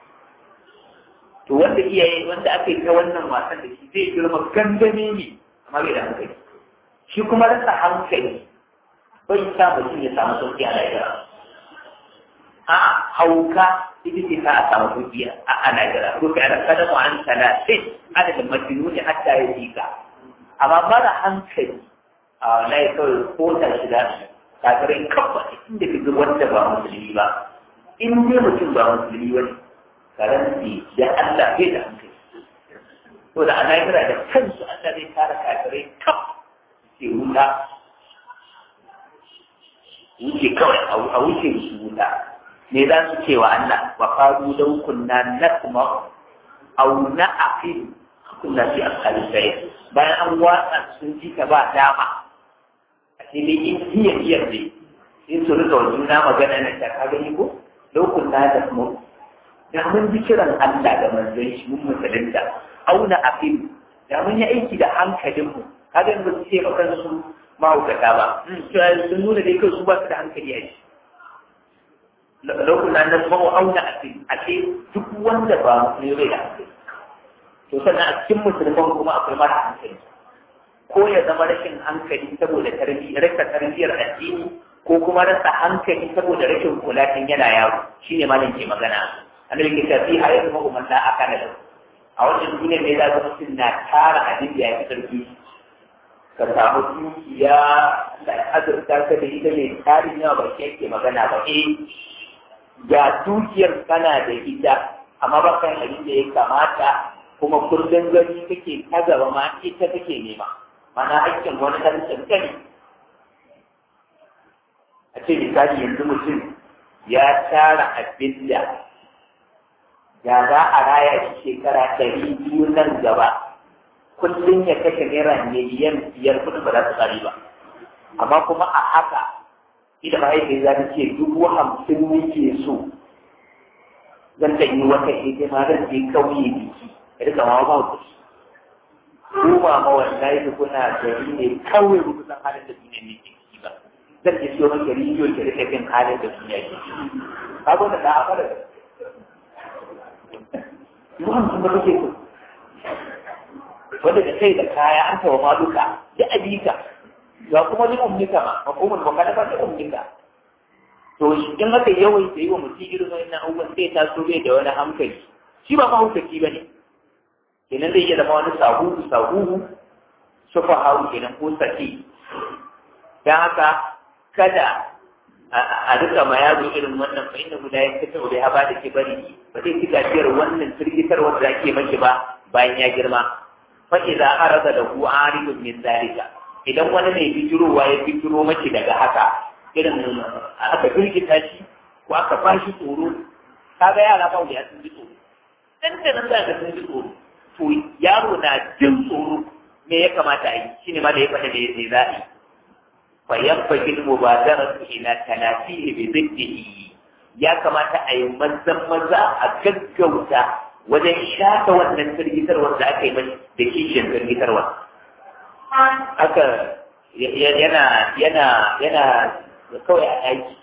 To wanda iyaye wanda aka yi ta wannan wasan da shi zai girma gangame ne amma bai da hankali. Shi kuma rasa hankali bai sa mutum ya samu sauki a lahira. A hauka ita ce ta a samu sauki a lahira. Ko kai da kada mu an talatin adadin majnuni hatta ya jika. Amma mara hankali a layi kawai ko ta shiga kafirai kafa inda ka ga wanda ba musulmi ba. In dai mutum ba musulmi wani karanti da Allah bai da hankali. To da a lahira da kansu Allah zai tara kafirai kafa ke wuta. Wuce kawai a wuce su wuta. Me za su ce wa Allah wa qalu law kunna nasma aw na'qil kunna fi ashabil sayr. Bayan an watsa sun ji ta ba dama. A ce dai in iya iya ne in su rika wa juna magana na ta ka gani ko law kunna nasma da mun ji kiran Allah da manzon shi mun musulunta aw na'qil da mun yi aiki da hankalinmu kaga yanzu su ce ba kansu mahaukata ba sun nuna dai kai su ba su da hankali a shi lokacin nan ba auna a ce a ce duk wanda ba musulmi bai da hankali to sannan a cikin musulman kuma akwai mara hankali ko ya zama rashin hankali saboda tarbiyya rasa tarbiyyar addini ko kuma rasa hankali saboda rashin kula tun yana yaro shine malam ke magana annabi ke cewa fi hayatu mu'min la akala lahu a wannan duniyar ne da mutum na tara abin da ya fi sarki ka samu dukiya da azurta ka da ita mai tarin yawa ba shi yake magana ba eh ga dukiyar kana da ita amma ba kan abin da ya kamata kuma kullum gani kake ta gaba ma ita kake nema mana aikin wani ɗan cancani a ce misali yanzu mutum ya tara abin da ya za a raya shi shekara ɗari biyu nan gaba kullum ya kashe naira miliyan biyar kudin ba za su tsari ba amma kuma a haka ita mahaifiyar za ta ce dubu hamsin nake so zan ta yi wata hidima zan je kauye biki ya rika ma ba ku ko ma ma wallahi kuna gari ne kawai ba ku san halin da duniya ne ke ciki ba zan je siyo maka rijiyo ki rika bin halin da duniya ke ciki kago da da fara dubu hamsin ba kake so wanda da kai da kaya an tawa ma duka da abika ga kuma ni ummika ma mafhumul mukhalafa da ummika to in haka yawai da yi wa mutum irin wannan abubuwan sai ta so bai da wani hankali shi ba mahaukaci ba ne kenan zai iya zama wani sahuhu sahuhu sufa hau kenan ko sake don haka kada a duka ma yaro irin wannan fa inda guda ya fita da ya ba da ke bari ba zai ci gajiyar wannan firgitarwar da ake mashi ba bayan ya girma fa'iza arada da ku aribun min zalika idan wani mai bijirowa ya bijiro maki daga haka irin aka firgita shi ko aka bashi tsoro kaga yara ba ya sun ji tsoro dan da nan zaka sun ji tsoro to yaro na jin tsoro me ya kamata a yi shine ma da ya faɗa da ya za'i fa yanbaghi al-mubadaratu ila talafihi bi dhikrihi ya kamata a yi mazan maza a gaggauta wajen shafa wannan firgitarwar da aka yi mai da kishiyar firgitarwar. Aka yana yana yana kawai a aiki.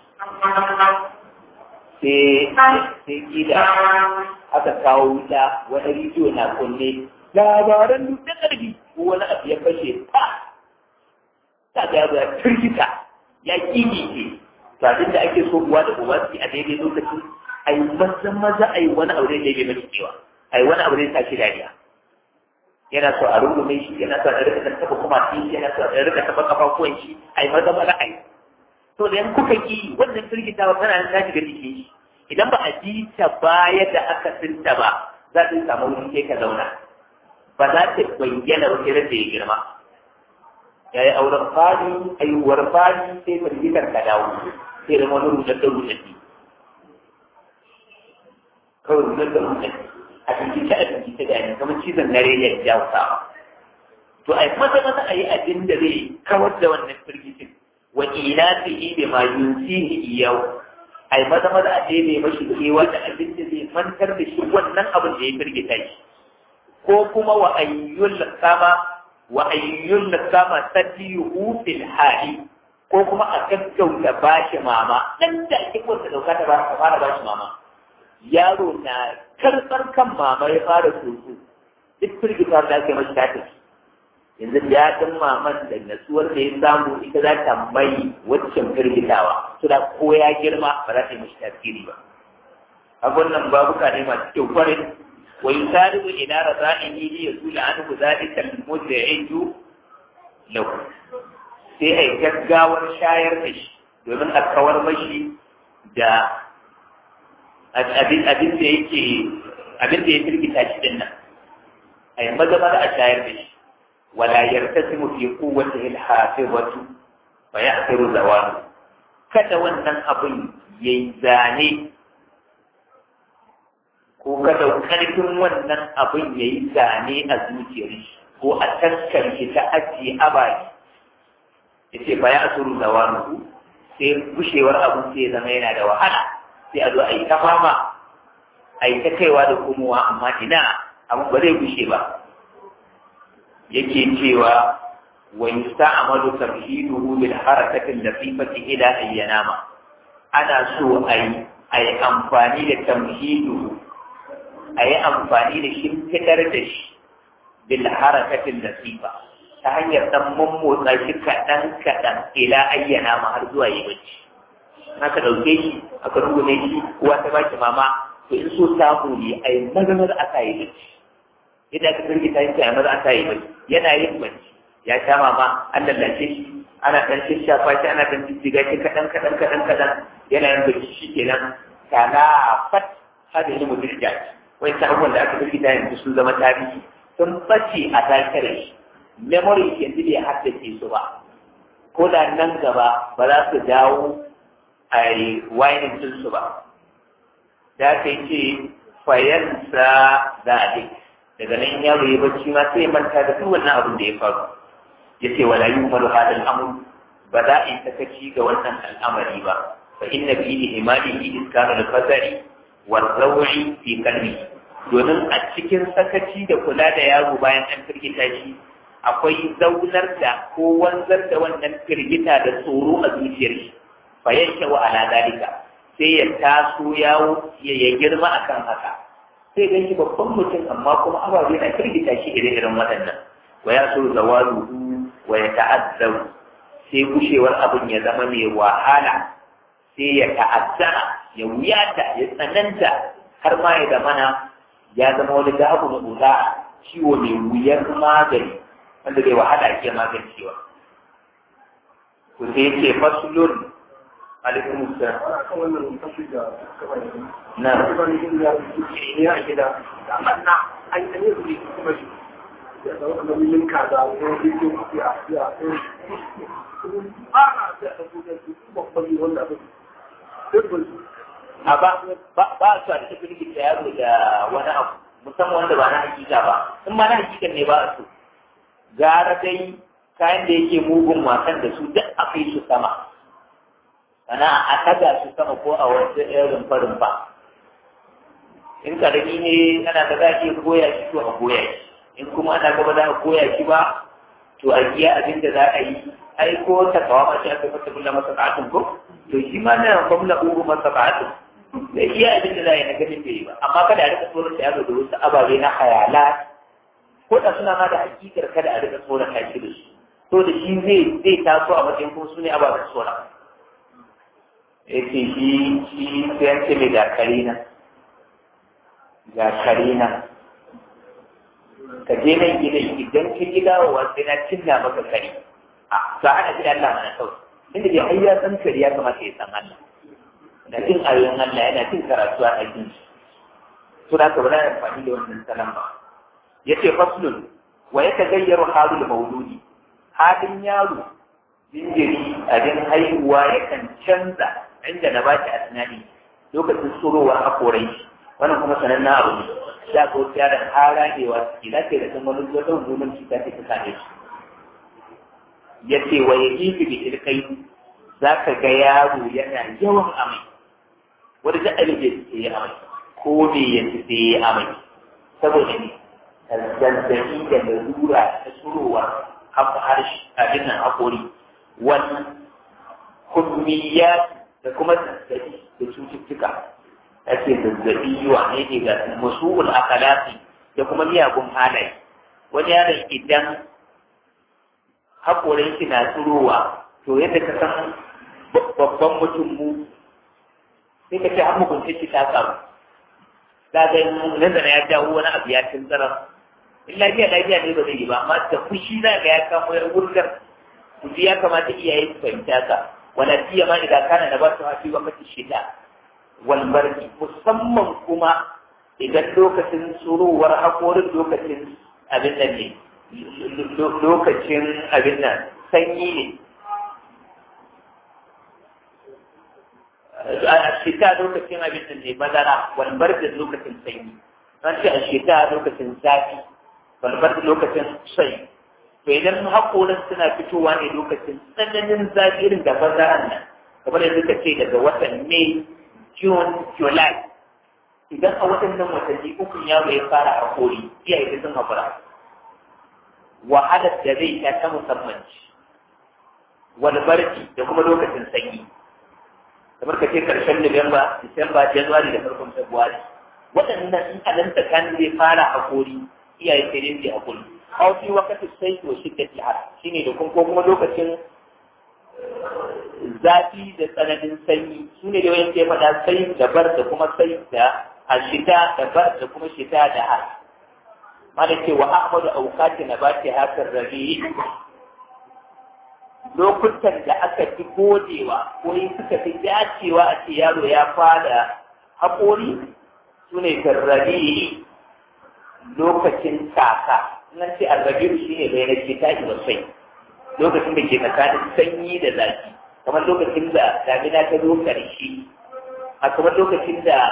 Sai sai gida aka kawo wuta wani rijiyo na kunne labaran dutsen ƙarfi ko wani abu ya fashe pa ta ga ya firgita ya kiki ke to abin da ake so uwa da uwa su a daidai lokacin a yi maza maza a yi wani aure da ya mai cewa a yi wani aure ta shi dariya yana so a rungume shi yana so a rika taɓa kuma shi yana so a rika taɓa kafafuwan shi a yi maza maza a yi to da yan kuka ki wannan firgitawa tana nan ta shiga jikin shi idan ba a ji ta baya da aka sinta ba za ta samu wuri sai ka zauna ba za ta bayyana ba sai da ya girma ya yi auren fari aiwuwar fari sai firgitar ka dawo sai da wani rubutattu rubutattu kawai rubutattu rubutattu a bincike a bincike da yanzu kamar cizon na rediyo ya jawo sawa to a yi masa masa a yi abin da zai kawar da wannan firgitin wa ilatihi bima yunsihi iyyahu ai maza maza a ɗebe mashi kewa da abin da zai mantar da shi wannan abin da ya firgita shi ko kuma wa ayyul sama wa ayyul sama sadiyuhu fil hali ko kuma a gaggauta bashi mama dan da ake kwanta dauka ta ba ta fara bashi mama yaro na karɓar kan mama ya fara soso duk firgita da ake mashi ta tafi yanzu ya ɗin maman da natsuwar da ya samu ita za ta mai waccan firgitawa su da ko ya girma ba za ta yi mashi tasiri ba abun nan babuka ne masu kyau kwarin wa yusari'u ila raza'ihi li yazula anhu dhalika al-mud'i'u lahu sai ai gaggawar shayar da shi domin a kawar mashi da abin abin da yake abin da ya firgita shi din nan ai maza maza a shayar da shi ولا يرتسم في قوته الحافظة فيأثر زواله kada wannan abin ya yi zane ko kada karfin wannan abin ya yi zane a zuciyar shi ko a taskar shi ta ajiye abaki ya ce ba ya asuru zawaluhu sai gushewar abin sai zama yana da wahala sai a zo a yi ta fama a yi ta kaiwa da komowa amma ina abin ba zai gushe ba yake cewa wa yusta'malu tamhiduhu bil harakati latifati ila an yanama ana so ayi ayi amfani da tamhiduhu ayi amfani da shimfidar da shi bil harakati latifa ta hanyar dan mummotsa shi kadan kadan ila an yanama har zuwa yi bacci naka dauke shi aka rungume shi uwa ta baki mama to in so samu ne ayi maganar aka yi bacci yadda aka firgita yin ta yamar aka yi bacci yana yin bacci ya sha mama an lallace shi ana ɗan shafa shi ana ɗan jijjiga shi kaɗan kaɗan kaɗan kaɗan yana yin bacci shi kenan kana fat hada yi mutum da wai ta abubuwan da aka firgita yanzu sun zama tarihi sun ɓace a tashar shi memory yanzu bai haddace su ba ko da nan gaba ba za su dawo a yi wayanin su ba da aka yi ce fayansa da adik daga nan yaro ya bacci ma sai manta da duk wannan abin da ya faru ya ce wala yumaru hada al'amur ba za a yi sakaci ga wannan al'amari ba fa inna fi ihmalihi iskanu al-fasari wa rawi fi qalbi domin a cikin sakaci da kula da yaro bayan an firgita shi akwai zaunar da ko wanzar da wannan firgita da tsoro a zuciyar shi fa yanke wa ala dalika sai ya taso yawo ya girma akan haka sai gan shi babban mutum amma kuma ababe na firgita shi ire-iren waɗannan wa ya so zawaluhu wa ya ta'azzaru sai gushewar abin ya zama mai wahala sai ya ta'azzara ya wuyata ya tsananta har ma ya zamana ya zama wani gabu na buza ciwo mai wuyar magani wanda zai wahala ake magancewa to sai ce fasulun alaikum salam na ya gida amma an yi ne kuma shi ya zama da milin kaza ko rikin ya ya ba na da abubuwan su babban wanda ba ba ba ba su a cikin firgita yaro da wani abu musamman wanda ba na hakika ba in ma na hakikan ne ba su gara dai kayan da yake mugun wasan da su duk a kai su sama ana a taga su sama ko a wasu irin farin ba in karami ne ana da za a iya goya shi to a goya shi in kuma ana gaba za a goya shi ba to a iya abin da za a yi ai ko ta kawo mashi aka fata bulla masa ka'atun ko to shi ma na kwamna ugu masa ka'atun da iya abin da za a yi na ganin bai yi ba amma kada a rika tsoron ta yaro da wasu ababe na hayala ko da suna ma da hakikar kada a rika tsoron ta shi da su to da shi zai zai taso a matsayin kuma su ne ababen tsoron yake shi shi sai ce mai ga karina ga karina ka je nan gida idan kin gida wa sai na cinna maka kari a to ana ji Allah mana kawai inda dai har ya san kari ya kamata ya san Allah da jin ayoyin Allah yana jin karatu a cikin shi to da ka bada amfani da wannan salam ba yace faslun wa yatagayyaru halul mawludi halin yaro jinjiri abin haihuwa yakan canza inda na baki a tunani lokacin tsorowar hakorai wannan kuma sanannen abu ne da ga wasu yaran haragewa suke lafiya da kuma wani zuwa domin cuta ta ta same shi ya ce wa ya kifi da irkai za ka ga yaro yana yawan amai wanda da abin da ya amai ko me ya fi ya amai saboda ne zazzabi da lalura ta tsurowa harshe abin nan haƙori wani kummiya da kuma zazzabi da cututtuka ake zazzabi wa ne ne ga masu'ul akalati da kuma miyagun halaye wani yaron idan haƙorin shi na tsurowa to yadda ka san babban mutum mu sai ka ce har mugunta shi ta samu za ga nan da ya jawo wani abu ya tuntsara in lafiya lafiya ne ba zai yi ba amma da fushi za ga ya kamo yar wurgar kuji ya kamata iyaye su fahimta ka wala tiya ma idan kana da ba su hafi wakati shida wal barki musamman kuma idan lokacin tsurowar haƙorin lokacin abin nan ne lokacin abin nan sanyi ne a shita lokacin abin nan ne bazara wal barki lokacin sanyi an ce a shita lokacin zafi balbar lokacin sai to idan haƙorin suna fitowa ne lokacin tsananin zafi irin da bazaran nan kamar yadda suka ce daga watan May, June, July idan a waɗannan watanni uku yaro ya fara haƙori iyaye da sun haƙura wahalar da zai ta ta musamman ci wani barci da kuma lokacin sanyi kamar ka ce ƙarshen Nuwamba, Disamba, Januwari da farkon Fabrairu waɗannan in a nan tsakanin zai fara haƙori iyaye sai dai su hakuri aw fi waqti sai to shiddati har shine da kun ko kuma lokacin zafi da tsananin sanyi sune da wayan ke faɗa sai da bar da kuma sai da ashita da bar da kuma shita da har mana ce wa ahmadu awqati nabati hakar rabi lokutan da aka fi godewa ko yi suka fi dacewa a ce yaro ya fara haƙori sune karrabi lokacin kaka nan ce arrabiru shi ne bai rage tashi sosai lokacin da ke tsakanin sanyi da zafi kamar lokacin da damina ta zo karshe a kamar lokacin da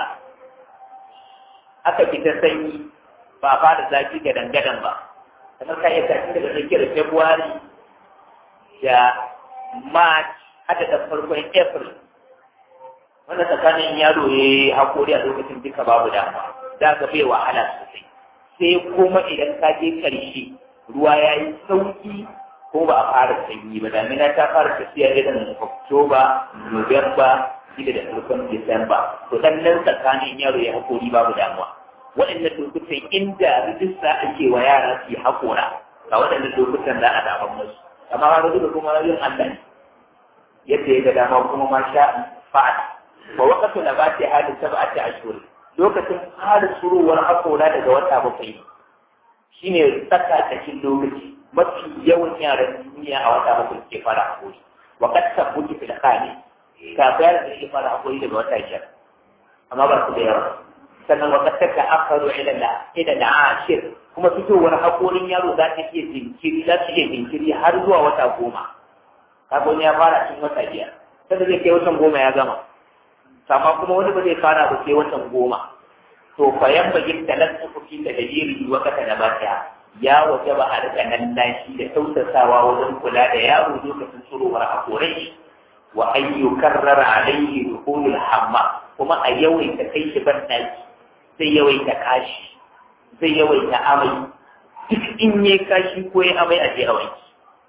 aka fita sanyi ba a fara zafi ga dangadan ba kamar ka iya tashi daga tsakiyar february da march hada da farkon april wanda tsakanin yaro ya yi haƙori a lokacin duka babu dama za ka bai wahala sosai sai kuma idan ka je ƙarshe ruwa ya yi sauki ko ba a fara sanyi ba damina ta fara tafiya irin oktoba nuwamba shida da farkon disamba to dan nan tsakanin yaro ya haƙori babu damuwa waɗannan lokutan inda rijista ake wa yara su yi haƙora ga waɗannan lokutan za a damar musu amma ba da duka kuma yin Allah yadda ya ga dama kuma ma sha fa'ad wa waqtu nabati hadin sab'ati ashhur lokacin fara surowar haƙora daga wata bakwai shi ne tsakatakin lokaci mafi yawan yaran duniya a wata bakwai ke fara haƙori wa kasar buki fil khani kafin yaran da ke fara haƙori daga wata biyar amma ba su da yawa sannan wa kasar da akaru ila la ila la ashir kuma fitowar haƙorin yaro za ta iya jinkiri za ta iya jinkiri har zuwa wata goma kafin ya fara cikin wata biyar sai zai kai watan goma ya gama amma kuma wani ba zai fara ba sai watan goma to fa yamba gin talattu fi tadbiri wa kata da bata ya waje ba a rika nan lashi da tausasawa wajen kula da yaro lokacin surowar hakorai wa an yukarrara alayhi dukhulul hamma kuma a yawaita kai shi ban daki sai yawaita kashi sai yawaita amai duk in yayi kashi ko yayi amai a je a wanki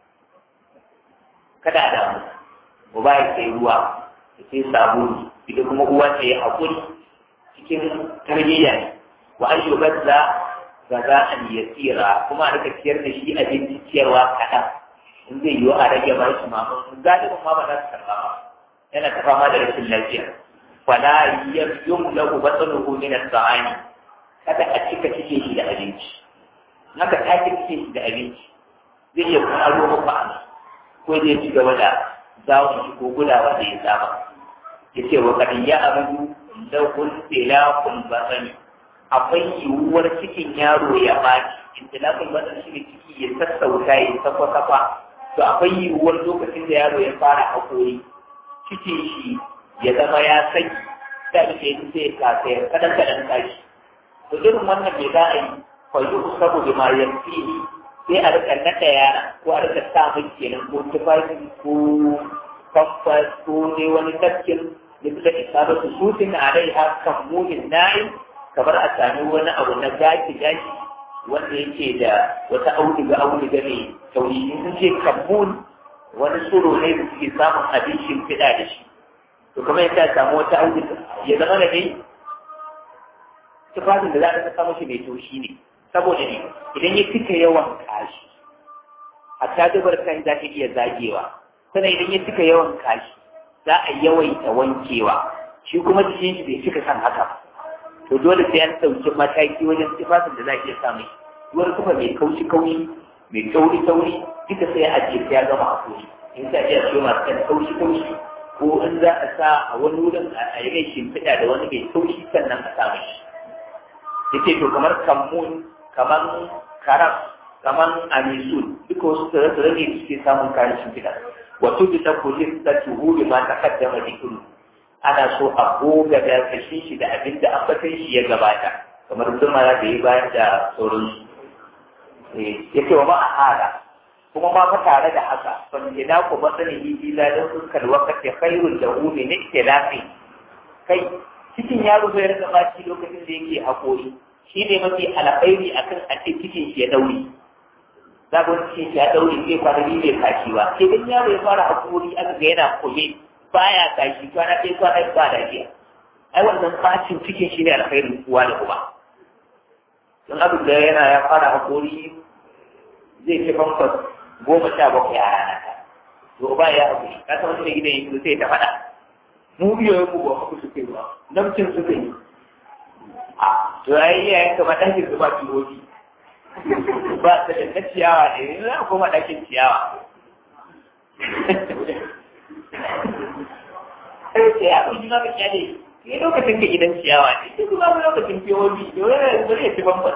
kada a damu mu ba ya kai ruwa sai sabuni idan kuma uwa ta yi haƙuri cikin tarbiyya ne wa an yi bazza ga za a yasira kuma a rika ciyar da shi abinci ciyarwa kaɗan in zai yiwu a rage ba shi ma galibin ma ba za su karɓa ba yana ta fama da rashin lafiya fala yum lahu batnuhu min as-sa'ani kada a cika cike shi da abinci haka ta cike shi da abinci zai iya kuma aro muku a ko zai ci gaba da zawon shi ko gudawa da ya saba yace wa kad ya abu lahul tilaqul basani akwai yiwuwar cikin yaro ya baki tilaqul basani shi ne ciki ya sassauta ya safa safa to akwai yiwuwar lokacin da yaro ya fara hakuri cikin shi ya zama ya saki da ke sai ka sai kadan kadan tashi to irin wannan bai za a yi fa yusabu bima yanfi sai a rika nada yara ko a rika sa mai kenan ko tufafi ko famfas ko ne wani tafkin da isabatu sutin alaiha kammunin na'im, kamar a sami wani abu na gashi gashi wanda yake da wata auduga auduga mai tauri. In sun ce kammun wani tsoro ne da suke samun abin shimfiɗa da shi, to kamar yadda samu wata auduga ya zama da dai tufafin da za ka samu shi mai taushi ne, saboda ne idan ya cika yawan kashi hatta dubar kan za ta iya zagewa, sannan idan ya cika yawan kashi za a yawaita wankewa, shi kuma jikin shi bai cika san haka, to dole sai an ɗauki mataki wajen tufafin da za a iya samu wani kuma mai kaushi kaushi mai tauri tauri duka sai a ajiye sai ya gama hakuri. In sa iya siyo masu kan kaushi kaushi, ko in za a sa a wani wurin a yi mai shimfiɗa da wani mai kaushi sannan a samu shi. Yake to kamar kammun, kamar karam, kamar amisul, duka wasu tsare-tsare ne suke samun kayan shimfiɗa. Wato bisa kujin da tuhuri ma ta kaddama jikin, ana so a goga da kashin shi da abin da ambatan shi ya gabata, kamar zuma da yi bayan da sauransu. Ya ce wa ma a hada, kuma ma fa tare da haka, ban ina ku matsani yi ila don sun kalwa kace khairun da umi na itilafi. Kai, cikin yaro zai rika baci lokacin da yake haƙori, shi ne mafi alkhairi akan a ce cikin shi ya daure. Za ka wani cikin shi ya daure sai kwana biyu bai kashi ba, sai dan yaro ya fara haƙori aka ga yana kome baya kashi kwana ɗaya kwana ba lafiya. Ai wannan bacin cikin shi ne alkhairin uwa da uba. Don abin da yana ya fara haƙori zai ci famfas goma sha bakwai a rana ta. To ba ya haƙuri, ka san wani gidan yanzu sai ta faɗa. Mu biyo mu ba ku suke ba, namcin suka yi. A to ai iyayen ka ɗakin su ba kiwoji. Ba ta da na ciyawa ne, za a koma ɗakin ciyawa. Sai ce ya ɗauki ma ka kyale, ke lokacin ka gidan ciyawa ne, sai kuma mu lokacin kiwoji, yau yana da zai ci bambam.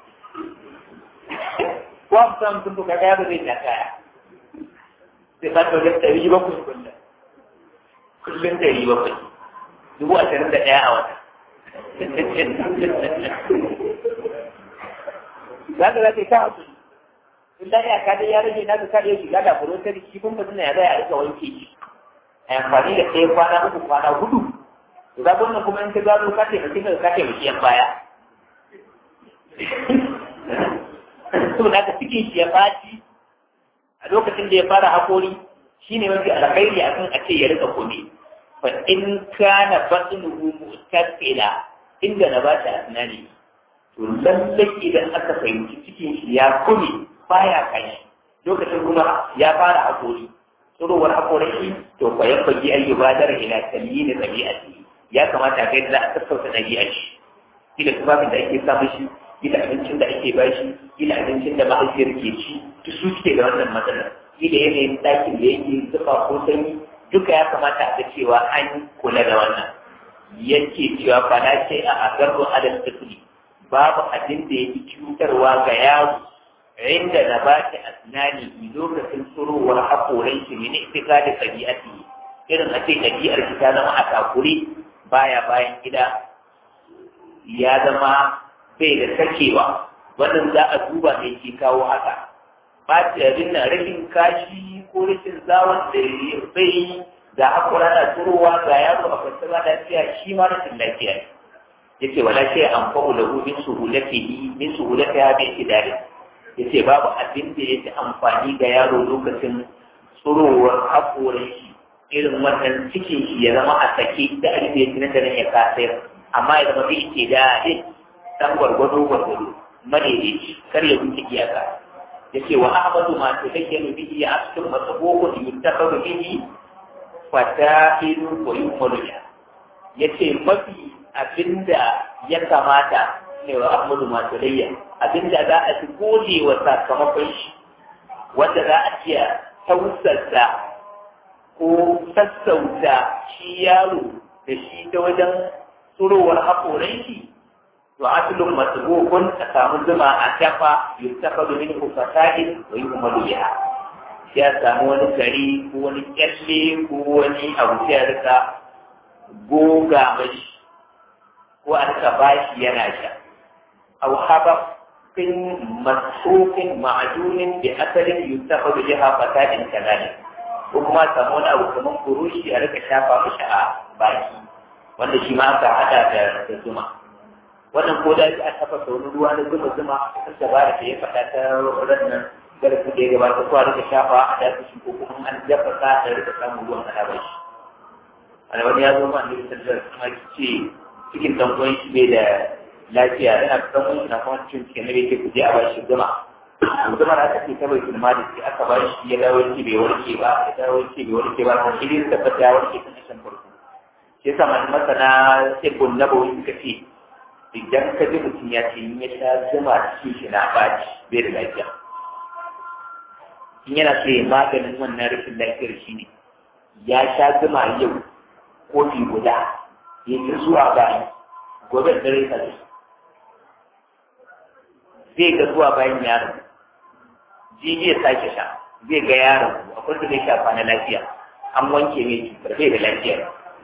Ko amsa mutum to kaga ya ba zai ta kaya. Sai ka to da ɗari bakwai kullum. Kullum ɗari bakwai. Dubu ashirin da ɗaya a wata. Za ka za ka yi ta haƙuri. In da ya kada ya rage na ka iya shiga da furotari shi kuma suna ya zai a rika wanke shi. A amfani da ɗaya kwana uku kwana hudu. Za ka wannan kuma in ka gano ka taimaki ka ka taimaki yan baya. Saboda haka cikin shi ya faci a lokacin da ya fara haƙori shi ne mafi alkhairi a kan a ce ya rika kome. Fa in kana batnuhu mutasila inda na ba ta asnani, to lallai idan aka fahimci cikin shi ya kome baya kai lokacin kuma ya fara haƙori, tsirowar haƙorin shi to fa yan fagi ayyubadar ila talyin tabi'ati, ya kamata a kai da a sassauta ɗabi'ar shi. Kila tufafin da ake samun shi, kila abincin da ake bashi, kila abincin da mahaifiyar ke ci, duk su suke da wannan matsalar. Kila yanayin ɗakin da yake zufa ko sanyi, duka ya kamata a ga cewa an kula da wannan. Yake cewa fada ce a agarro adal tafli, babu abin da yake cutarwa ga yaro inda na ba ta asnani lokacin tsurowar haƙoran shi ne itika da ɗabi'ati, irin a ce ɗabi'ar shi ta zama a takure baya bayan gida ya zama bai da sakewa, wannan za a duba mai ke kawo haka. Ba ta yabin na rashin kashi ko rashin zawon da bai da haƙura na turowa ga yaro a kwanta ba lafiya shi ma rashin lafiya ne. Ya ce wala shi an fa'u da hu min suhulatihi min suhulatiha bi idari. Ya ce babu abin da yake amfani ga yaro lokacin tsurowar haƙoran shi irin wannan cikin shi ya zama a sake da abin da ya ci nan da nan ya kasayar, amma ya zama bai ce da dan gwargwado gwargwado madaidaici kar ya wuce iyaka. Ya ce wa ahmadu ma ta take mu bihi ya askin masaboko da yuttafaru bihi fatahiru wa yumaruya. Ya ce mafi abinda ya kamata ne wa ahmadu ma ta layya abinda za a fi gode wa sakamakon shi, wanda za a iya tausasa ko sassauta shi yaro da shi ta wajen tsurowar haƙoran shi. وعدل مسبوق أسام زما أكفى يتخذ منه فسائل ويهمل بها. يا سامون كري كوني كشلي كوني أو شركة جوجا مش وأنك باش يناشا أو خبر مسحوق معجون بأثر يتخذ بها فسائل كذلك. ko kuma a samu wani abu kamar burushi a rika shafa mashi a baki wanda shi ma aka haɗa da zuma wannan ko da a tafasa wani ruwa na zuba zuma a da ba da ya faɗa ta rannan garfi da ya gabata ko a rika shafa a dafa shi ko kuma an dafa sa da rika samun ruwan ana ba shi ana wani ya zo ma ne da kuma ce cikin dangon shi bai da lafiya yana dangon shi na kuma cikin cikin na bai ku je a ba shi zuma zuma da aka ce ta bai kuma da shi aka ba shi ya dawo shi bai warke ba ya dawo shi bai warke ba kan shi da fata ya warke kan shan farko shi yasa mai masana sai gunna ba wani suka ce idan ka ji mutum ya ce in ya sha zuma cikin shi na baci bai da lafiya in yana so ya maganin wannan rashin lafiyar shi ne ya sha zuma yau kofi guda ya yi zuwa bayan gobe da dare ta zai ga zuwa bayan yaron jibi ya sake sha zai ga yaron akwai da zai shafa na lafiya an wanke mai cutar bai da lafiya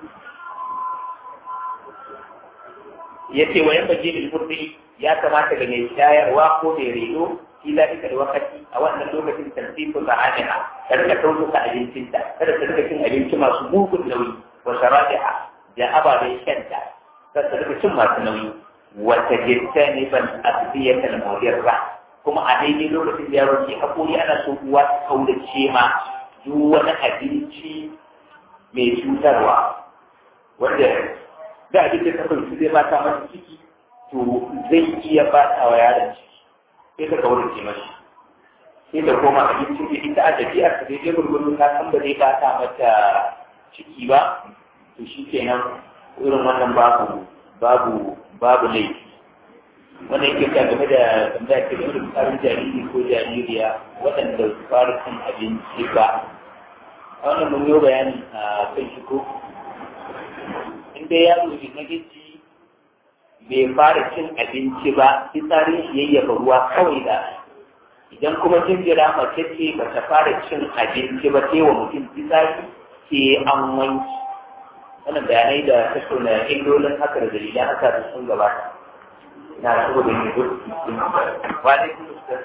ya ce wa yan baje bil murdi ya kamata ga mai shayarwa ko mai reno shi zalika da wakati a wannan lokacin tantifu sa'adiha ta rika tautuka abincinta kada ta rika cin abinci masu mugun nauyi wa sharadiha da ababen shanta kada ta rika cin masu nauyi wa tajtaniban asbiyatal mudirra kuma a daidai lokacin da yaro ke hakuri ana so uwa ta kaurace ma duk wani abinci mai cutarwa wanda da abin da ta fahimci zai bata masa ciki to zai iya bata wa yaron ciki sai ta kaurace mashi sai ta koma abincin da ita a tafiyar ta daidai gurgurun ta san ba zai bata mata ciki ba to shi kenan irin wannan babu babu babu laifi wannan yake ta game da tambaya ke game da tsarin jariri ko jaririya waɗanda su fara cin abinci ba a wannan mun yi bayani a kan shi ko inda yaro ne na gici bai fara cin abinci ba fitsarin shi yayyafa ruwa kawai da idan kuma jinjira mace ce ba ta fara cin abinci ba sai wa mutum fitsari sai an wanki wannan bayanai da tattauna illolin haka da dalilan haka da sun gabata na so da ne duk wani kuma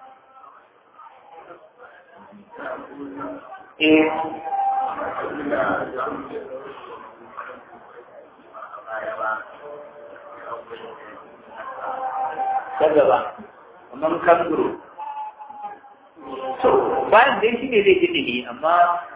eh ta gaba kamar kanguru to bayan dai shi ne zai ji ne amma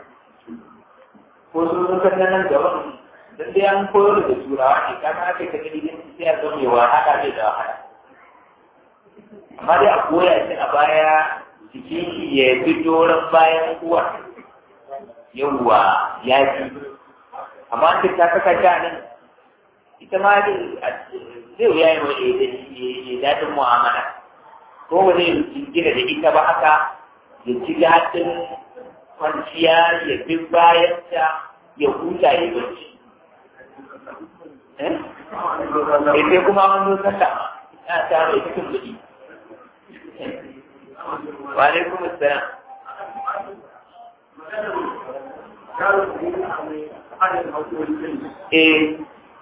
ko sun kan nan gaban dan dai an koyar da turawa ne kana aka ka gani din sai a zama yawa haka ne da wahala amma dai a koya shi a baya cikin shi ya fi doron bayan uwa yawwa ya fi amma an ta saka ta nan ita ma zai wuya yi mai daɗin mu'amala ko ba zai gina da ita ba haka ya ci daɗin kwanciya ya bi bayan ta ya huta ya bacci eh sai kuma an zo sallah ya ta mai cikin kuɗi wa alaikum assalam eh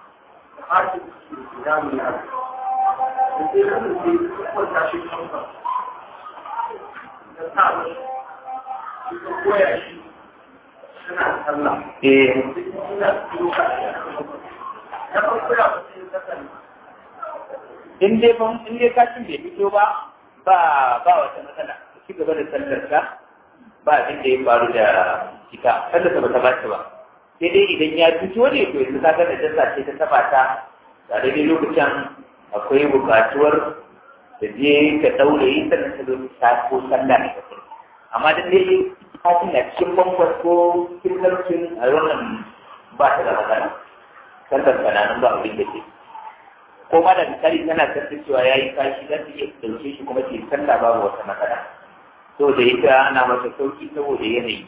in dai ban in dai kashin bai fito ba ba ba wata matsala ci gaba da sallarka ba abin da ya faru da ita sallarka ba ta ba ta ba sai dai idan ya fito ne to yanzu ka ga da dasa ce ta taba ta da daidai lokacin akwai bukatuwar da je ka daure yi sannan ta zo ta ko sallah ne kafin amma dan dai kafin na cikin bambas ko kirkarcin a wannan ba ta da matsala sallar kananan ba abin da ke ko ma da misali tana tattar cewa ya yi kashi za ta iya ɗauke shi kuma ke sallah babu wata matsala so da ita ana masa sauki saboda yanayi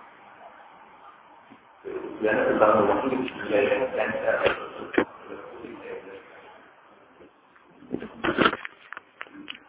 yana da zama wani da ya yi